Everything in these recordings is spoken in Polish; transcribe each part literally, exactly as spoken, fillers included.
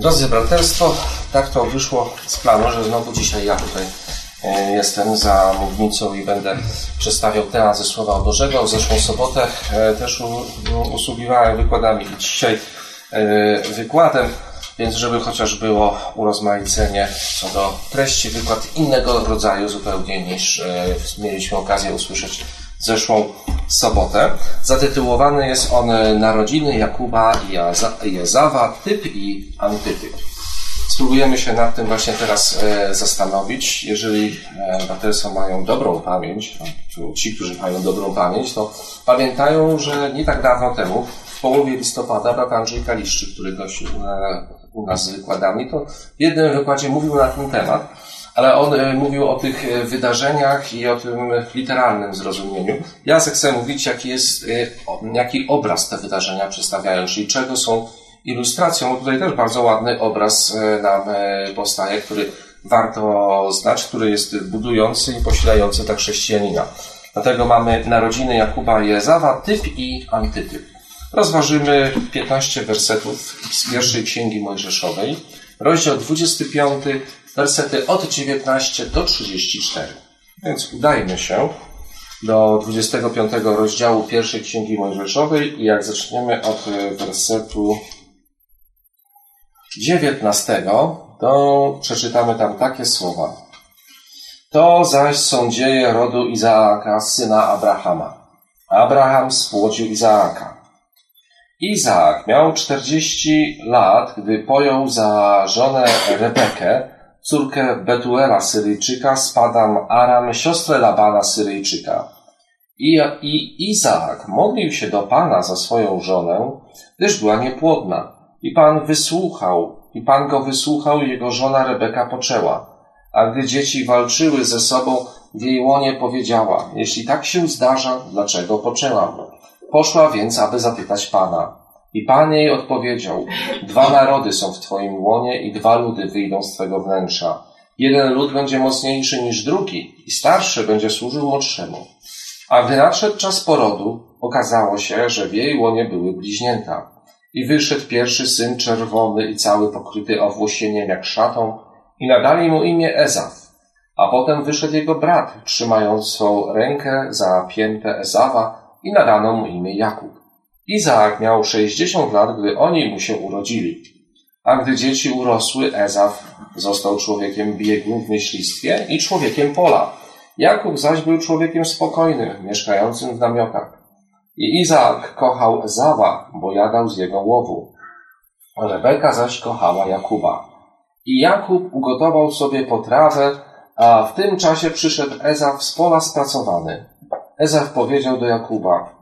Drodzy braterstwo, tak to wyszło z planu, że znowu dzisiaj ja tutaj jestem za mównicą i będę przedstawiał temat ze Słowa Bożego. W zeszłą sobotę też usługiwałem wykładami i dzisiaj wykładem, więc żeby chociaż było urozmaicenie co do treści, wykład innego rodzaju zupełnie niż mieliśmy okazję usłyszeć zeszłą sobotę. Zatytułowany jest on Narodziny Jakuba i Ezawa, typ i antytyp. Spróbujemy się nad tym właśnie teraz zastanowić. Jeżeli braterstwa mają dobrą pamięć, ci, którzy mają dobrą pamięć, to pamiętają, że nie tak dawno temu, w połowie listopada, brat Andrzej Kaliszczyk, który gościł u nas z wykładami, to w jednym wykładzie mówił na ten temat, ale on mówił o tych wydarzeniach i o tym literalnym zrozumieniu. Ja chcę mówić, jaki jest, jaki obraz te wydarzenia przedstawiają, czyli czego są ilustracją. Bo tutaj też bardzo ładny obraz nam powstaje, który warto znać, który jest budujący i posilający tak chrześcijanina. Dlatego mamy narodziny Jakuba i Ezawa, typ i antytyp. Rozważymy piętnaście wersetów z pierwszej Księgi Mojżeszowej, rozdział dwudziesty piąty, wersety od dziewiętnastego do trzydziestego czwartego. Więc udajmy się do dwudziestego piątego rozdziału pierwszej Księgi Mojżeszowej i jak zaczniemy od wersetu dziewiętnastego, to przeczytamy tam takie słowa. To zaś są dzieje rodu Izaaka, syna Abrahama. Abraham spłodził Izaaka. Izaak miał czterdzieści lat, gdy pojął za żonę Rebekę, córkę Betuela Syryjczyka z Padan Aram, siostrę Labana Syryjczyka. I, I Izaak modlił się do Pana za swoją żonę, gdyż była niepłodna. I Pan wysłuchał, i Pan go wysłuchał i jego żona Rebeka poczęła. A gdy dzieci walczyły ze sobą, w jej łonie powiedziała, jeśli tak się zdarza, dlaczego poczęłam? Poszła więc, aby zapytać Pana. I Pan jej odpowiedział, dwa narody są w Twoim łonie i dwa ludy wyjdą z Twego wnętrza. Jeden lud będzie mocniejszy niż drugi i starszy będzie służył młodszemu. A gdy nadszedł czas porodu, okazało się, że w jej łonie były bliźnięta. I wyszedł pierwszy syn czerwony i cały pokryty owłosieniem jak szatą i nadali mu imię Ezaw. A potem wyszedł jego brat, trzymając swą rękę za piętę Ezawa i nadano mu imię Jakub. Izaak miał sześćdziesiąt lat, gdy oni mu się urodzili. A gdy dzieci urosły, Ezaw został człowiekiem biegłym w myślistwie i człowiekiem pola. Jakub zaś był człowiekiem spokojnym, mieszkającym w namiotach. I Izaak kochał Ezawa, bo jadał z jego łowu. Rebeka zaś kochała Jakuba. I Jakub ugotował sobie potrawę, a w tym czasie przyszedł Ezaw z pola spracowany. Ezaw powiedział do Jakuba,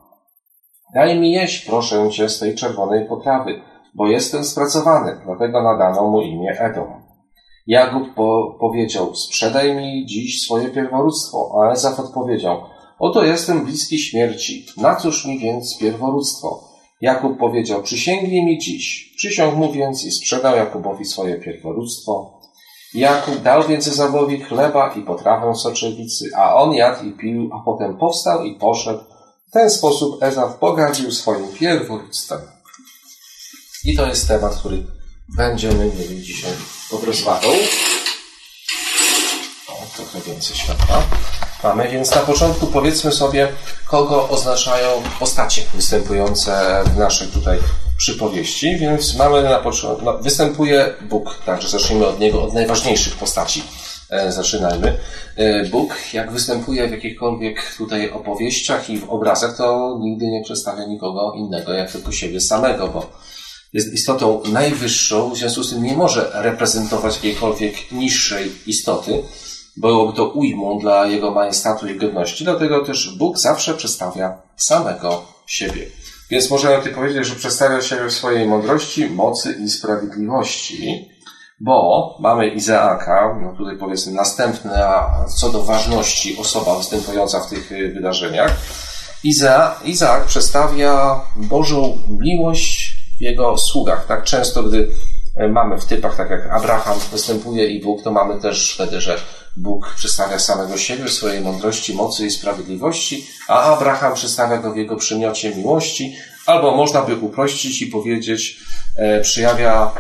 daj mi jeść, proszę cię, z tej czerwonej potrawy, bo jestem spracowany, dlatego nadano mu imię Edom. Jakub po- powiedział, sprzedaj mi dziś swoje pierworództwo, a Ezaw odpowiedział, oto jestem bliski śmierci, na cóż mi więc pierworództwo? Jakub powiedział, przysięgnij mi dziś. Przysiągł mu więc i sprzedał Jakubowi swoje pierworództwo. Jakub dał więc Ezawowi chleba i potrawę soczewicy, a on jadł i pił, a potem powstał i poszedł. W ten sposób Ezaw pogardził swoim pierworództwem. I to jest temat, który będziemy mieli dzisiaj pod rozwagą. O, trochę więcej światła mamy, więc na początku powiedzmy sobie, kogo oznaczają postacie występujące w naszej tutaj przypowieści. Więc mamy na początku, no, występuje Bóg, także zacznijmy od niego, od najważniejszych postaci. E, zaczynajmy. E, Bóg, jak występuje w jakichkolwiek tutaj opowieściach i w obrazach, to nigdy nie przedstawia nikogo innego, jak tylko siebie samego, bo jest istotą najwyższą, w związku z tym nie może reprezentować jakiejkolwiek niższej istoty. Byłoby to ujmą dla Jego majestatu i godności, dlatego też Bóg zawsze przedstawia samego siebie. Więc możemy tutaj powiedzieć, że przedstawia siebie w swojej mądrości, mocy i sprawiedliwości, bo mamy Izaaka, no tutaj powiedzmy następna co do ważności osoba występująca w tych wydarzeniach. Iza, Izaak przedstawia Bożą miłość w Jego sługach. Tak często, gdy mamy w typach, tak jak Abraham występuje i Bóg, to mamy też wtedy, że Bóg przedstawia samego siebie w swojej mądrości, mocy i sprawiedliwości, a Abraham przedstawia go w jego przymiocie miłości, albo można by uprościć i powiedzieć, e, przejawia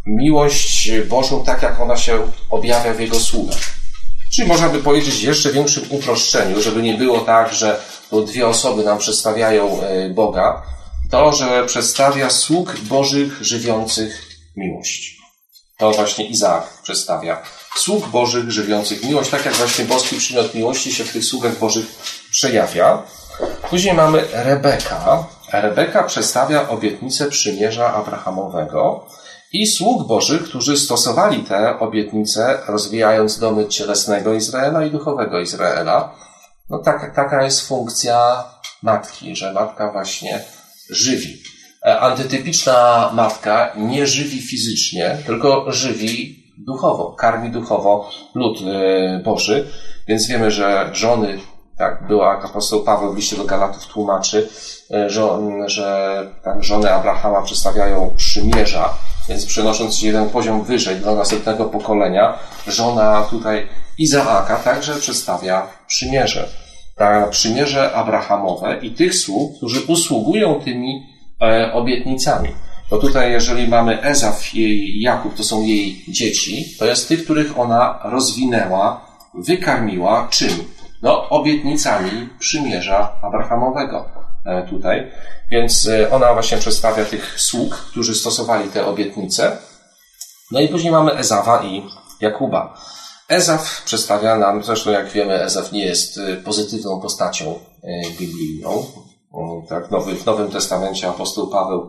miłość Bożą tak, jak ona się objawia w Jego sługach. Czyli można by powiedzieć w jeszcze większym uproszczeniu, żeby nie było tak, że dwie osoby nam przedstawiają Boga, to, że przedstawia sług Bożych żywiących miłość. To właśnie Izaak przedstawia. Sług Bożych żywiących miłość, tak jak właśnie boski przymiot miłości się w tych sługach Bożych przejawia. Później mamy Rebeka. Rebeka przedstawia obietnicę przymierza Abrahamowego i sług Bożych, którzy stosowali te obietnice, rozwijając domy cielesnego Izraela i duchowego Izraela. No tak, taka jest funkcja matki, że matka właśnie żywi. Antytypiczna matka nie żywi fizycznie, tylko żywi duchowo, karmi duchowo lud Boży. Więc wiemy, że żony, tak była apostoł Paweł w liście do Galatów tłumaczy, że, że tak, żony Abrahama przedstawiają przymierza, więc przenosząc jeden poziom wyżej dla następnego pokolenia, żona tutaj Izaaka także przedstawia przymierze. Ta przymierze Abrahamowe i tych sług, którzy usługują tymi e, obietnicami. Bo tutaj, jeżeli mamy Ezaf i Jakub, to są jej dzieci, to jest tych, których ona rozwinęła, wykarmiła czym? No, obietnicami przymierza Abrahamowego e, tutaj. Więc e, ona właśnie przedstawia tych sług, którzy stosowali te obietnice. No i później mamy Ezawa i Jakuba. Ezaf przedstawia nam, zresztą jak wiemy, Ezaf nie jest pozytywną postacią biblijną. Tak, nowy, w Nowym Testamencie apostoł Paweł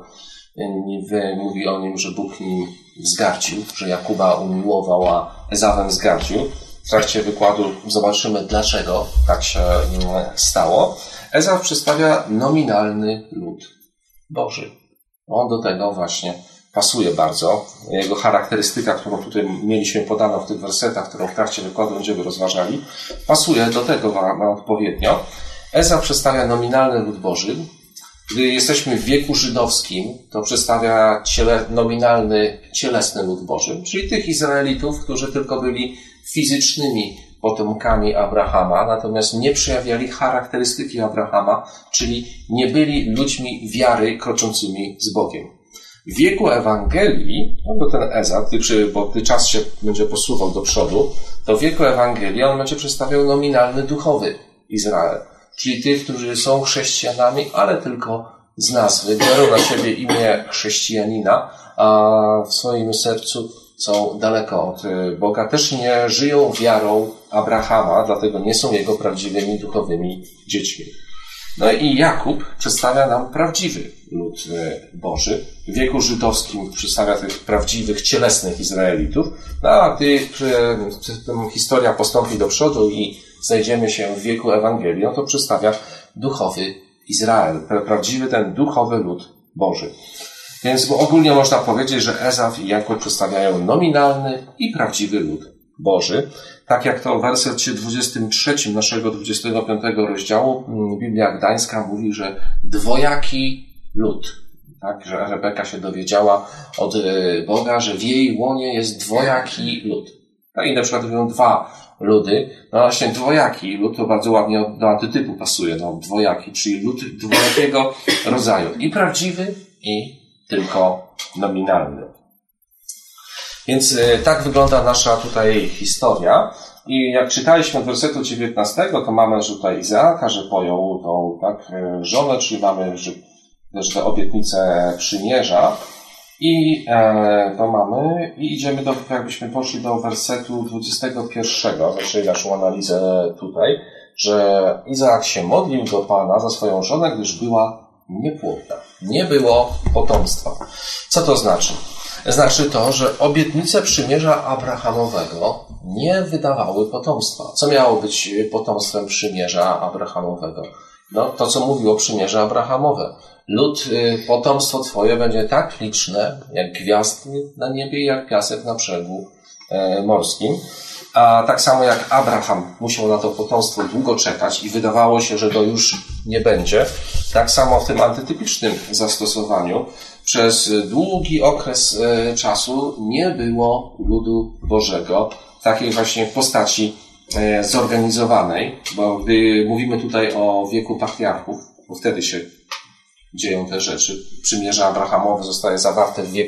mówi o nim, że Bóg nim wzgardził, że Jakuba umiłował, a Ezawem wzgardził. W trakcie wykładu zobaczymy, dlaczego tak się stało. Ezaf przedstawia nominalny lud Boży. On do tego właśnie pasuje bardzo. Jego charakterystyka, którą tutaj mieliśmy podaną w tych wersetach, którą w trakcie wykładu będziemy rozważali, pasuje do tego odpowiednio. Ezaf przedstawia nominalny lud Boży. Gdy jesteśmy w wieku żydowskim, to przedstawia ciele, nominalny, cielesny lud Boży, czyli tych Izraelitów, którzy tylko byli fizycznymi potomkami Abrahama, natomiast nie przejawiali charakterystyki Abrahama, czyli nie byli ludźmi wiary kroczącymi z Bogiem. W wieku Ewangelii, no to ten Ezaf, bo gdy czas się będzie posuwał do przodu, to w wieku Ewangelii on będzie przedstawiał nominalny duchowy Izrael, czyli tych, którzy są chrześcijanami, ale tylko z nazwy, biorą na siebie imię chrześcijanina, a w swoim sercu są daleko od Boga, też nie żyją wiarą Abrahama, dlatego nie są jego prawdziwymi duchowymi dziećmi. No i Jakub przedstawia nam prawdziwy lud Boży. W wieku żydowskim przedstawia tych prawdziwych, cielesnych Izraelitów. No a gdy historia postąpi do przodu i znajdziemy się w wieku Ewangelii, no to przedstawia duchowy Izrael, prawdziwy ten duchowy lud Boży. Więc ogólnie można powiedzieć, że Ezaf i Jakub przedstawiają nominalny i prawdziwy lud Boży. Tak jak to w wersecie dwudziestym trzecim naszego dwudziestego piątego rozdziału Biblia Gdańska mówi, że dwojaki lud. Tak, że Rebeka się dowiedziała od Boga, że w jej łonie jest dwojaki lud. Tak, i na przykład mówią dwa ludy. No właśnie dwojaki lud to bardzo ładnie do antytypu pasuje. No, dwojaki, czyli lud dwojakiego rodzaju. I prawdziwy, i tylko nominalny. Więc tak wygląda nasza tutaj historia. I jak czytaliśmy od wersetu dziewiętnastego, to mamy, że tutaj Izaaka, że pojął tą tak, żonę, czyli mamy że, też te obietnice przymierza. I e, to mamy, i idziemy do, jakbyśmy poszli do wersetu dwudziestego pierwszego, zaczęli naszą analizę tutaj, że Izaak się modlił do Pana za swoją żonę, gdyż była niepłodna. Nie było potomstwa. Co to znaczy? Znaczy to, że obietnice przymierza Abrahamowego nie wydawały potomstwa. Co miało być potomstwem przymierza Abrahamowego? No, to, co mówiło przymierze Abrahamowe. Lud, potomstwo Twoje będzie tak liczne, jak gwiazdy na niebie, jak piasek na brzegu morskim. A tak samo jak Abraham musiał na to potomstwo długo czekać i wydawało się, że to już nie będzie, tak samo w tym antytypicznym zastosowaniu przez długi okres czasu nie było ludu Bożego w takiej właśnie postaci zorganizowanej, bo gdy mówimy tutaj o wieku patriarchów, bo wtedy się dzieją te rzeczy. Przymierze Abrahamowe zostaje zawarte w wieku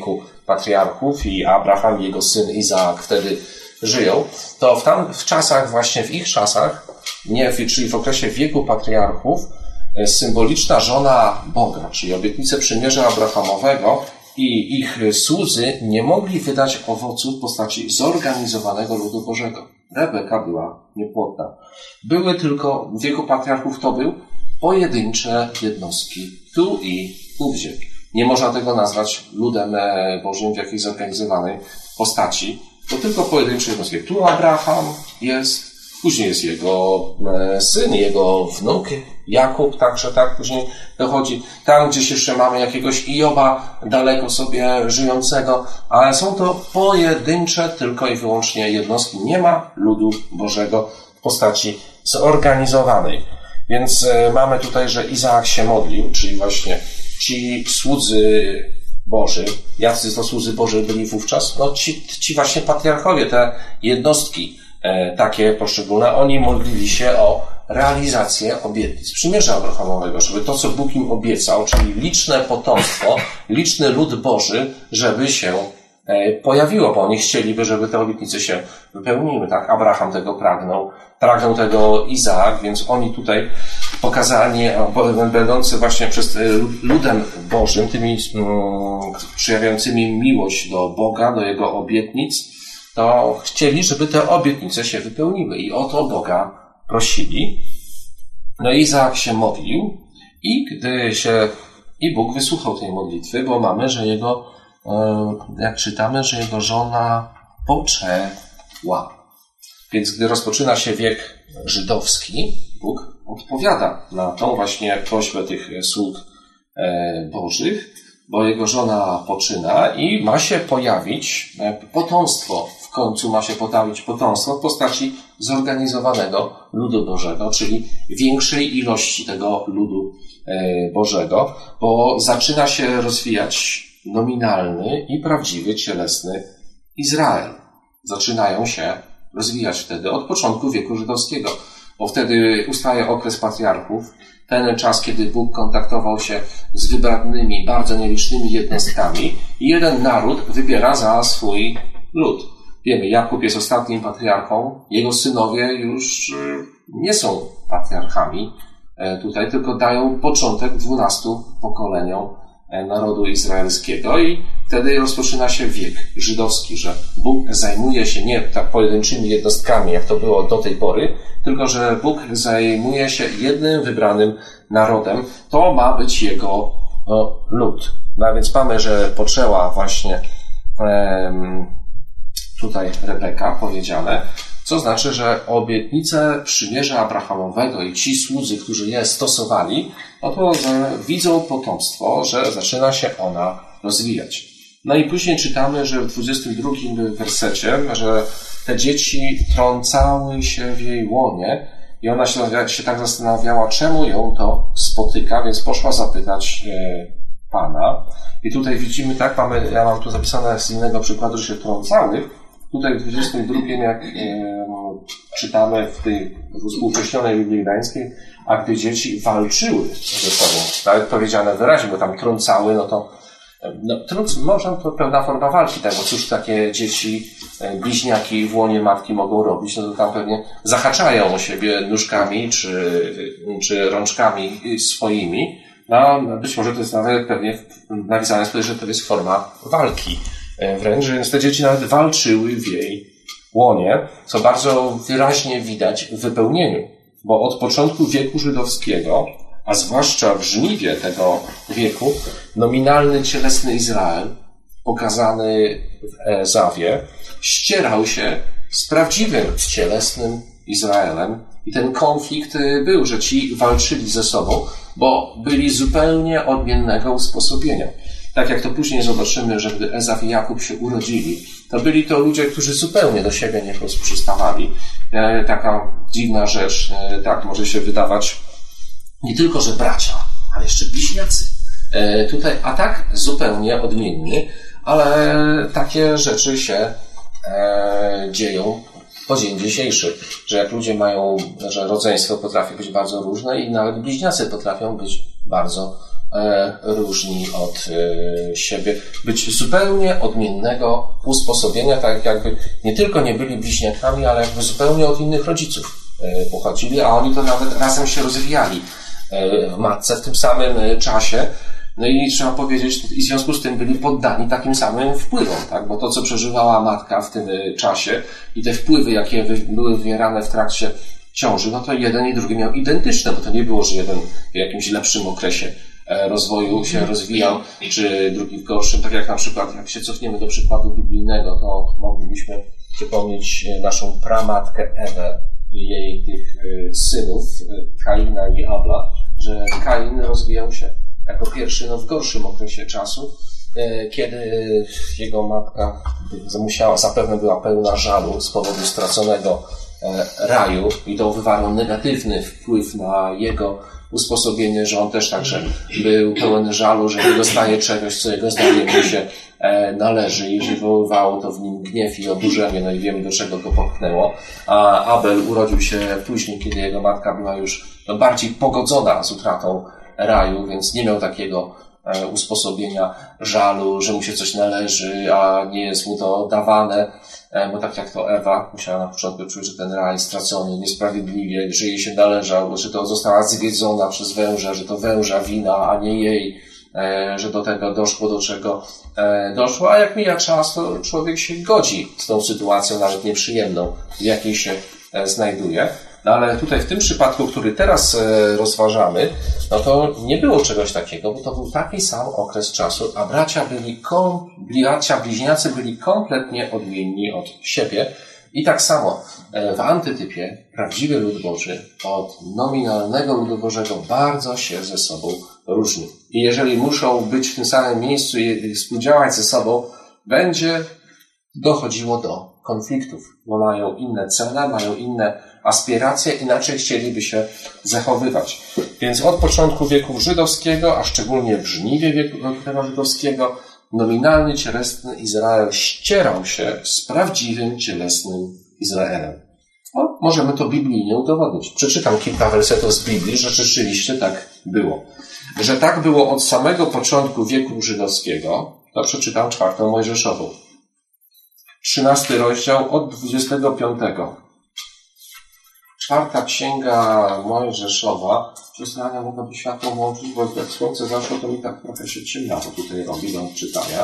patriarchów i Abraham i jego syn Izaak wtedy żyją, to w, tam, w czasach, właśnie w ich czasach, nie, czyli w okresie wieku patriarchów, symboliczna żona Boga, czyli obietnice przymierza Abrahamowego i ich słudzy nie mogli wydać owocu w postaci zorganizowanego ludu Bożego. Rebeka była niepłodna. Były tylko, w wieku patriarchów to był pojedyncze jednostki, tu i ówdzie. Nie można tego nazwać ludem Bożym w jakiejś zorganizowanej postaci. To tylko pojedyncze jednostki. Tu Abraham jest, później jest jego syn, jego wnuk Jakub, także tak później dochodzi. Tam gdzieś jeszcze mamy jakiegoś Ioba daleko sobie żyjącego, ale są to pojedyncze tylko i wyłącznie jednostki. Nie ma ludu Bożego w postaci zorganizowanej. Więc mamy tutaj, że Izaak się modlił, czyli właśnie ci słudzy Boży. Jacy to słudzy Boży byli wówczas? No ci, ci właśnie patriarchowie, te jednostki e, takie poszczególne, oni modlili się o realizację obietnic przymierza Abrahamowego, żeby to, co Bóg im obiecał, czyli liczne potomstwo, liczny lud Boży, żeby się e, pojawiło, bo oni chcieliby, żeby te obietnice się wypełniły. Tak? Abraham tego pragnął, pragnął tego Izaak, więc oni tutaj pokazani, będący właśnie przez ludem Bożym, tymi przejawiającymi miłość do Boga, do Jego obietnic, to chcieli, żeby te obietnice się wypełniły i o to Boga prosili. No i Izaak się modlił i gdy się, i Bóg wysłuchał tej modlitwy, bo mamy, że jego, jak czytamy, że jego żona poczęła. Więc gdy rozpoczyna się wiek żydowski, Bóg odpowiada na tą właśnie prośbę tych sług bożych, bo jego żona poczyna i ma się pojawić potomstwo. W końcu ma się pojawić potomstwo w postaci zorganizowanego ludu Bożego, czyli większej ilości tego ludu Bożego, bo zaczyna się rozwijać nominalny i prawdziwy, cielesny Izrael. Zaczynają się rozwijać wtedy od początku wieku żydowskiego, bo wtedy ustaje okres patriarchów, ten czas, kiedy Bóg kontaktował się z wybranymi, bardzo nielicznymi jednostkami i jeden naród wybiera za swój lud. Wiemy, Jakub jest ostatnim patriarchą, jego synowie już nie są patriarchami tutaj, tylko dają początek dwunastu pokoleniom narodu izraelskiego i wtedy rozpoczyna się wiek żydowski, że Bóg zajmuje się nie tak pojedynczymi jednostkami, jak to było do tej pory, tylko że Bóg zajmuje się jednym wybranym narodem. To ma być Jego no, lud. No więc mamy, że poczęła właśnie um, tutaj Rebeka powiedziane, co znaczy, że obietnice przymierza Abrahamowego i ci słudzy, którzy je stosowali, no to widzą potomstwo, że zaczyna się ona rozwijać. No i później czytamy, że w dwudziestym drugim wersecie, że te dzieci trącały się w jej łonie i ona się, się tak zastanawiała, czemu ją to spotyka, więc poszła zapytać e, Pana. I tutaj widzimy, tak, mamy, ja mam tu zapisane z innego przykładu, że się trącały. Tutaj w dwudziestym drugim, jak e, czytamy w tej współcześnionej Biblii Gdańskiej, a gdy dzieci walczyły ze sobą, nawet powiedziane wyraźnie, bo tam trącały, no to no, trąc, może to pewna forma walki, tak, bo cóż takie dzieci, bliźniaki w łonie matki mogą robić, no to tam pewnie zahaczają o siebie nóżkami czy, czy rączkami swoimi. No, być może to jest nawet pewnie napisane tutaj, że to jest forma walki. Wręcz, więc te dzieci nawet walczyły w jej łonie, co bardzo wyraźnie widać w wypełnieniu, bo od początku wieku żydowskiego, a zwłaszcza w żniwie tego wieku, nominalny cielesny Izrael, pokazany w Ezawie, ścierał się z prawdziwym cielesnym Izraelem i ten konflikt był, że ci walczyli ze sobą, bo byli zupełnie odmiennego usposobienia. Tak jak to później zobaczymy, że gdy Ezaw i Jakub się urodzili, to byli to ludzie, którzy zupełnie do siebie nie przystawali. Taka dziwna rzecz, tak może się wydawać, nie tylko, że bracia, ale jeszcze bliźniacy. Tutaj, a tak zupełnie odmienni, ale takie rzeczy się dzieją po dzień dzisiejszy, że jak ludzie mają, że rodzeństwo potrafi być bardzo różne i nawet bliźniacy potrafią być bardzo e, różni od e, siebie, być zupełnie odmiennego usposobienia, tak jakby nie tylko nie byli bliźniakami, ale jakby zupełnie od innych rodziców e, pochodzili, a oni to nawet razem się rozwijali e, w matce w tym samym e, czasie. No i trzeba powiedzieć, i w związku z tym byli poddani takim samym wpływom, tak? Bo to, co przeżywała matka w tym czasie i te wpływy, jakie były wywierane w trakcie ciąży, no to jeden i drugi miał identyczne, bo to nie było, że jeden w jakimś lepszym okresie rozwoju się rozwijał, czy drugi w gorszym. Tak jak na przykład, jak się cofniemy do przykładu biblijnego, to moglibyśmy przypomnieć naszą pramatkę Ewę i jej tych synów, Kaina i Abla, że Kain rozwijał się jako pierwszy no, w gorszym okresie czasu, kiedy jego matka musiała, zapewne była pełna żalu z powodu straconego raju i to wywarło negatywny wpływ na jego usposobienie, że on też także był pełen żalu, że nie dostaje czegoś, co jego zdaniem mu się należy i wywoływało to w nim gniew i oburzenie, no i wiemy, do czego go popchnęło. A Abel urodził się później, kiedy jego matka była już no, bardziej pogodzona z utratą raju, więc nie miał takiego e, usposobienia żalu, że mu się coś należy, a nie jest mu to dawane, e, bo tak jak to Ewa musiała na początku czuć, że ten raj stracony niesprawiedliwie, że jej się należał, że to została zwiedzona przez węża, że to węża wina, a nie jej, e, że do tego doszło, do czego e, doszło, a jak mija czas, to człowiek się godzi z tą sytuacją, nawet nieprzyjemną, w jakiej się e, znajduje. No ale tutaj w tym przypadku, który teraz e, rozważamy, no to nie było czegoś takiego, bo to był taki sam okres czasu, a bracia byli, kom, bracia bliźniacy byli kompletnie odmienni od siebie i tak samo e, w antytypie prawdziwy lud Boży od nominalnego ludu Bożego bardzo się ze sobą różni. I jeżeli muszą być w tym samym miejscu i współdziałać ze sobą, będzie dochodziło do konfliktów, bo mają inne cele, mają inne aspiracje, inaczej chcieliby się zachowywać. Więc od początku wieku żydowskiego, a szczególnie w żniwie wieku żydowskiego, nominalny cielesny Izrael ścierał się z prawdziwym cielesnym Izraelem. No, możemy to biblijnie udowodnić. Przeczytam kilka wersetów z Biblii, że rzeczywiście tak było. Że tak było od samego początku wieku żydowskiego, to przeczytam czwartą Mojżeszową. Trzynasty rozdział od dwudziestego piątego. Czwarta księga Mojżeszowa. Przesłania mogłaby światło włączyć, bo jak słońce zaszło, to mi tak trochę się ciemniało tutaj robi do czytania.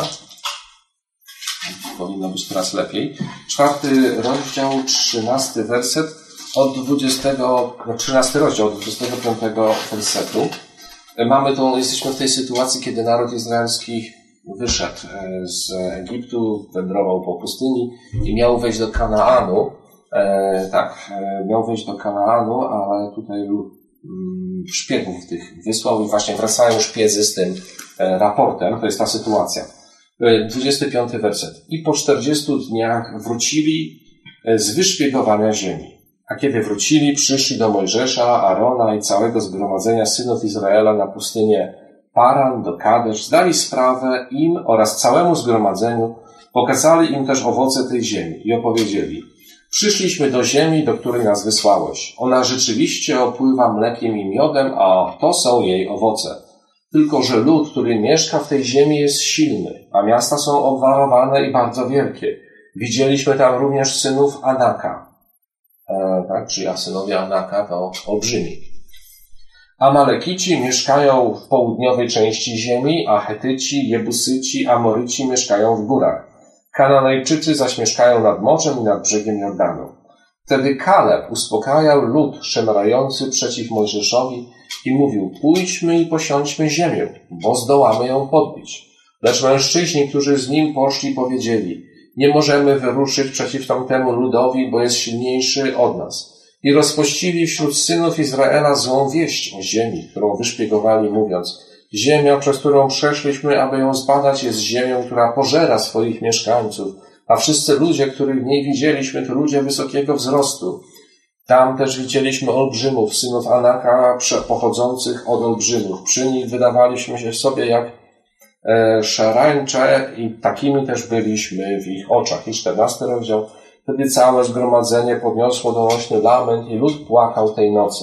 Powinno być teraz lepiej. Czwarty rozdział, trzynasty werset od dwudziestego, no trzynasty rozdział od dwudziestego piątego wersetu. Mamy to, jesteśmy w tej sytuacji, kiedy naród izraelski wyszedł z Egiptu, wędrował po pustyni i miał wejść do Kanaanu. E, tak, e, miał wejść do Kanaanu, ale tutaj mm, szpiegów tych wysłał i właśnie wracają szpiedzy z tym e, raportem. To jest ta sytuacja. E, dwudziesty piąty werset. I po czterdziestu dniach wrócili z wyszpiegowania ziemi. A kiedy wrócili, przyszli do Mojżesza, Arona i całego zgromadzenia synów Izraela na pustynię Paran do Kadesz, zdali sprawę im oraz całemu zgromadzeniu, pokazali im też owoce tej ziemi i opowiedzieli: przyszliśmy do ziemi, do której nas wysłałeś. Ona rzeczywiście opływa mlekiem i miodem, a to są jej owoce. Tylko że lud, który mieszka w tej ziemi, jest silny, a miasta są obwarowane i bardzo wielkie. Widzieliśmy tam również synów Anaka. E, tak, czyli a synowie Anaka to olbrzymi. Amalekici mieszkają w południowej części ziemi, a Chetyci, Jebusyci, Amoryci mieszkają w górach. Kananejczycy zaś mieszkają nad morzem i nad brzegiem Jordanu. Wtedy Kaleb uspokajał lud szemrający przeciw Mojżeszowi i mówił: pójdźmy i posiądźmy ziemię, bo zdołamy ją podbić. Lecz mężczyźni, którzy z nim poszli, powiedzieli: nie możemy wyruszyć przeciw tamtemu ludowi, bo jest silniejszy od nas. I rozpościli wśród synów Izraela złą wieść o ziemi, którą wyszpiegowali, mówiąc: ziemia, przez którą przeszliśmy, aby ją zbadać, jest ziemią, która pożera swoich mieszkańców, a wszyscy ludzie, których w niej widzieliśmy, to ludzie wysokiego wzrostu. Tam też widzieliśmy olbrzymów, synów Anaka, pochodzących od olbrzymów. Przy nich wydawaliśmy się sobie jak e, szarańcze i takimi też byliśmy w ich oczach. I czternasty rozdział. Wtedy całe zgromadzenie podniosło donośny lament i lud płakał tej nocy.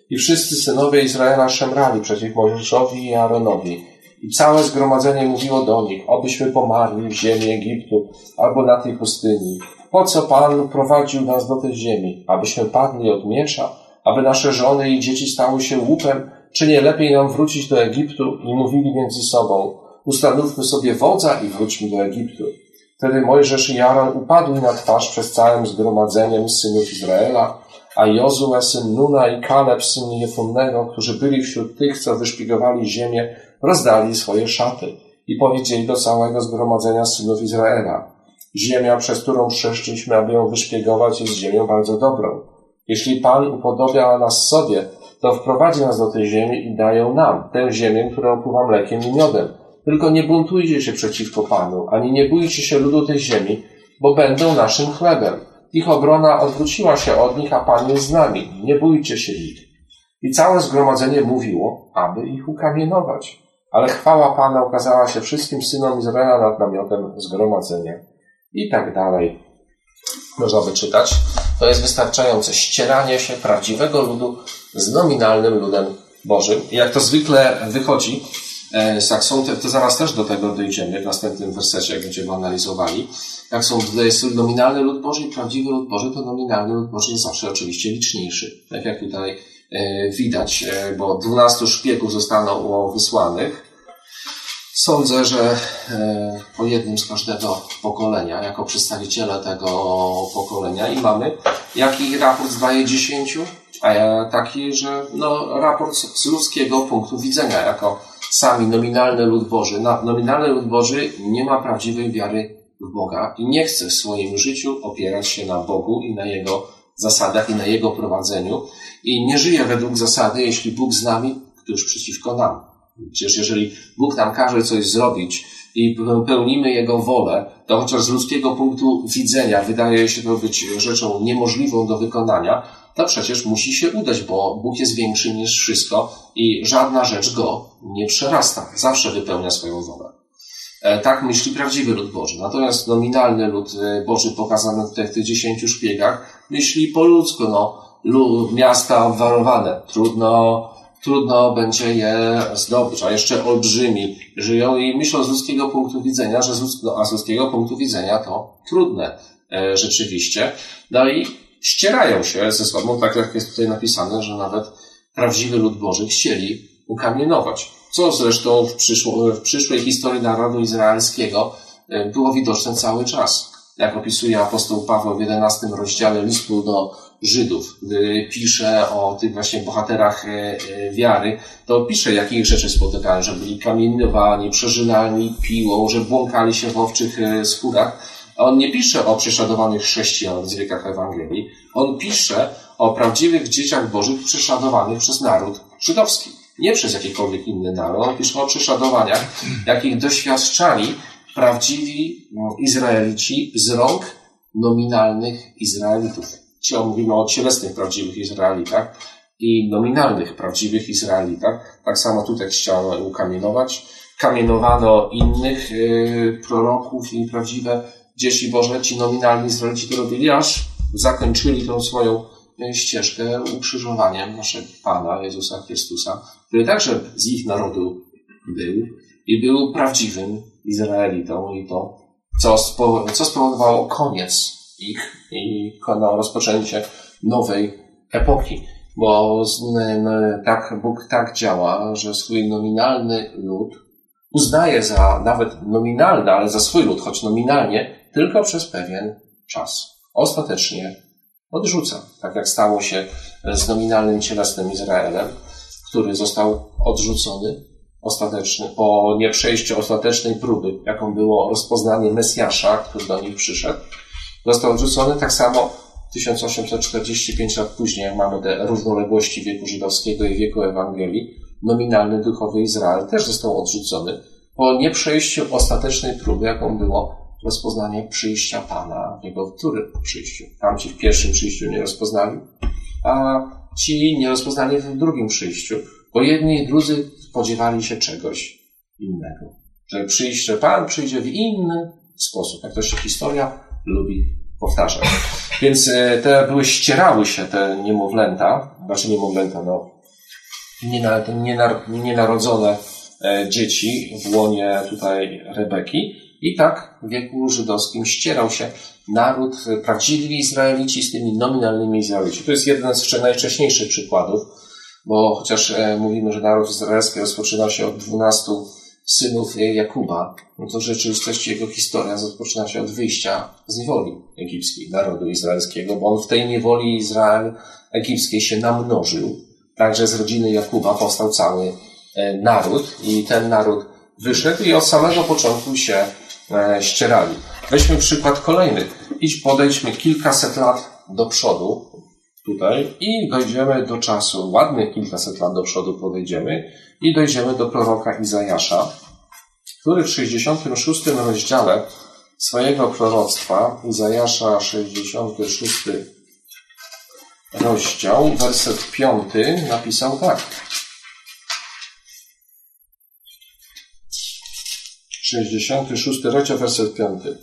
I wszyscy synowie Izraela szemrali przeciw Mojżeszowi i Aaronowi. I całe zgromadzenie mówiło do nich, obyśmy pomarli w ziemi Egiptu albo na tej pustyni. Po co Pan prowadził nas do tej ziemi? Abyśmy padli od miecza? Aby nasze żony i dzieci stały się łupem? Czy nie lepiej nam wrócić do Egiptu? I mówili między sobą, ustanówmy sobie wodza i wróćmy do Egiptu. Wtedy Mojżesz i Aaron upadli na twarz przed całym zgromadzeniem synów Izraela, a Jozue, syn Nuna i Kaleb, syn Jefunnego, którzy byli wśród tych, co wyszpigowali ziemię, rozdali swoje szaty i powiedzieli do całego zgromadzenia synów Izraela: ziemia, przez którą przeszliśmy, aby ją wyszpiegować, jest ziemią bardzo dobrą. Jeśli Pan upodobia nas sobie, to wprowadzi nas do tej ziemi i da ją nam, tę ziemię, która opływa mlekiem i miodem. Tylko nie buntujcie się przeciwko Panu, ani nie bójcie się ludu tej ziemi, bo będą naszym chlebem. Ich obrona odwróciła się od nich, a Pan jest z nami. Nie bójcie się ich. I całe zgromadzenie mówiło, aby ich ukamienować. Ale chwała Pana ukazała się wszystkim synom Izraela nad namiotem zgromadzenia. I tak dalej. Można by czytać. To jest wystarczające ścieranie się prawdziwego ludu z nominalnym ludem Bożym. I jak to zwykle wychodzi, jak są te, to zaraz też do tego dojdziemy w następnym wersecie, jak będziemy analizowali. Jak są, jest nominalny lud Boży i prawdziwy lud Boży, to nominalny lud Boży jest zawsze oczywiście liczniejszy. Tak jak tutaj e, widać, e, bo dwunastu szpiegów zostało wysłanych. Sądzę, że e, po jednym z każdego pokolenia, jako przedstawiciele tego pokolenia, i mamy jaki raport zdaje dziesięciu, a ja taki, że no, raport z ludzkiego punktu widzenia, jako sami nominalny lud Boży. Na, nominalny lud Boży nie ma prawdziwej wiary w Boga i nie chce w swoim życiu opierać się na Bogu i na Jego zasadach i na Jego prowadzeniu i nie żyje według zasady, jeśli Bóg z nami, któż przeciwko nam. Przecież jeżeli Bóg nam każe coś zrobić i pełnimy Jego wolę, to chociaż z ludzkiego punktu widzenia wydaje się to być rzeczą niemożliwą do wykonania, to przecież musi się udać, bo Bóg jest większy niż wszystko i żadna rzecz Go nie przerasta. Zawsze wypełnia swoją wolę. Tak myśli prawdziwy lud Boży. Natomiast nominalny lud Boży pokazany tutaj w tych dziesięciu szpiegach myśli po ludzku. No, lud, miasta obwarowane. Trudno, trudno będzie je zdobyć. A jeszcze olbrzymi żyją i myślą z ludzkiego punktu widzenia, że z ludzkiego, a z ludzkiego punktu widzenia to trudne e, rzeczywiście. No i ścierają się ze sobą, tak jak jest tutaj napisane, że nawet prawdziwy lud Boży chcieli ukamienować. Co zresztą w, przyszło, w przyszłej historii narodu izraelskiego było widoczne cały czas. Jak opisuje apostoł Paweł w jedenastym rozdziale listu do Żydów, gdy pisze o tych właśnie bohaterach wiary, to pisze, jakich rzeczy spotykają, że byli kamienowani, przeżynani piłą, że błąkali się w owczych skórach. On nie pisze o prześladowanych chrześcijan w wiekach Ewangelii. On pisze o prawdziwych dzieciach bożych prześladowanych przez naród żydowski. Nie przez jakikolwiek inny naród. On pisze o prześladowaniach, jakich doświadczali prawdziwi Izraelici z rąk nominalnych Izraelitów. Dzisiaj mówimy o cielesnych prawdziwych Izraelitach i nominalnych prawdziwych Izraelitach. Tak samo tutaj chciano ukamienować. Kamienowano innych yy, proroków i prawdziwe dzieci Boże. Ci nominalni Izraelici to robili, aż zakończyli tą swoją ścieżkę ukrzyżowaniem naszego Pana Jezusa Chrystusa, który także z ich narodu był i był prawdziwym Izraelitą i to, co, spo, co spowodowało koniec ich i rozpoczęcie nowej epoki. Bo tak Bóg tak działa, że swój nominalny lud uznaje za nawet nominalny, ale za swój lud, choć nominalnie, tylko przez pewien czas. Ostatecznie odrzuca. Tak jak stało się z nominalnym cielesnym Izraelem, który został odrzucony ostatecznie, po nieprzejściu ostatecznej próby, jaką było rozpoznanie Mesjasza, który do nich przyszedł. Został odrzucony tak samo tysiąc osiemset czterdzieści pięć lat później, jak mamy te równoległości wieku żydowskiego i wieku Ewangelii. Nominalny duchowy Izrael też został odrzucony po nieprzejściu ostatecznej próby, jaką było rozpoznanie przyjścia Pana w Jego wtórnym przyjściu. Tamci w pierwszym przyjściu nie rozpoznali, a ci nie rozpoznali w drugim przyjściu, bo jedni i drudzy spodziewali się czegoś innego. Że przyjście Pan przyjdzie w inny sposób, jak to się historia lubi powtarzać. Więc te były, ścierały się te niemowlęta, znaczy niemowlęta, no, nienarodzone dzieci w łonie tutaj Rebeki. I tak w wieku żydowskim ścierał się naród, prawdziwi Izraelici z tymi nominalnymi Izraelici. To jest jeden z najwcześniejszych przykładów, bo chociaż mówimy, że naród izraelski rozpoczyna się od dwunastu synów Jakuba, no to w rzeczywistości jego historia rozpoczyna się od wyjścia z niewoli egipskiej, narodu izraelskiego, bo on w tej niewoli Izrael egipskiej się namnożył. Także z rodziny Jakuba powstał cały naród i ten naród wyszedł i od samego początku się ścierali. Weźmy przykład kolejny. Idź, podejdźmy kilkaset lat do przodu tutaj i dojdziemy do czasu, ładnych kilkaset lat do przodu podejdziemy i dojdziemy do proroka Izajasza, który w sześćdziesiątym szóstym rozdziale swojego proroctwa, Izajasza sześćdziesiąty szósty rozdział, werset piąty, napisał tak. sześćdziesiąty szósty rozdział, werset piąty.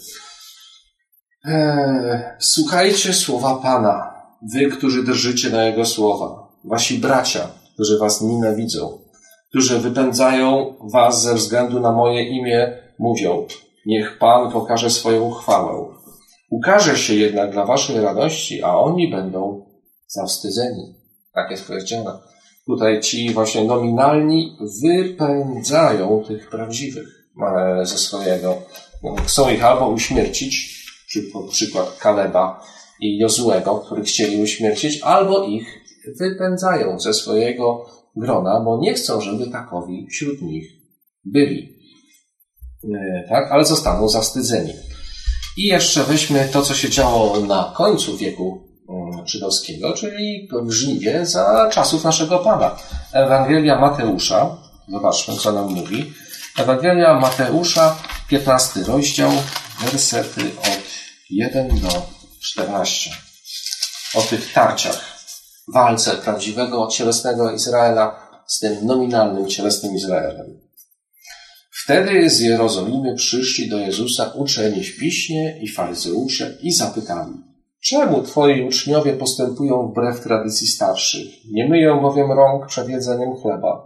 Eee, słuchajcie słowa Pana, wy, którzy drżycie na Jego słowa, wasi bracia, którzy was nienawidzą, którzy wypędzają was ze względu na moje imię, mówią, niech Pan pokaże swoją chwałę. Ukaże się jednak dla waszej radości, a oni będą zawstydzeni. Tak jest powiedziane. Tutaj ci właśnie nominalni wypędzają tych prawdziwych ze swojego. Chcą ich albo uśmiercić, przykład Kaleba i Jozuego, których chcieli uśmiercić, albo ich wypędzają ze swojego grona, bo nie chcą, żeby takowi wśród nich byli. Tak? Ale zostaną zawstydzeni. I jeszcze weźmy to, co się działo na końcu wieku żydowskiego, czyli w żniwie za czasów naszego Pana. Ewangelia Mateusza, zobaczmy, co nam mówi. Ewangelia Mateusza, piętnasty rozdział, wersety od pierwszego do czternastego. O tych tarciach, walce prawdziwego, cielesnego Izraela z tym nominalnym, cielesnym Izraelem. Wtedy z Jerozolimy przyszli do Jezusa uczeni w piśmie i faryzeusze i zapytali, czemu twoi uczniowie postępują wbrew tradycji starszych? Nie myją bowiem rąk przed jedzeniem chleba.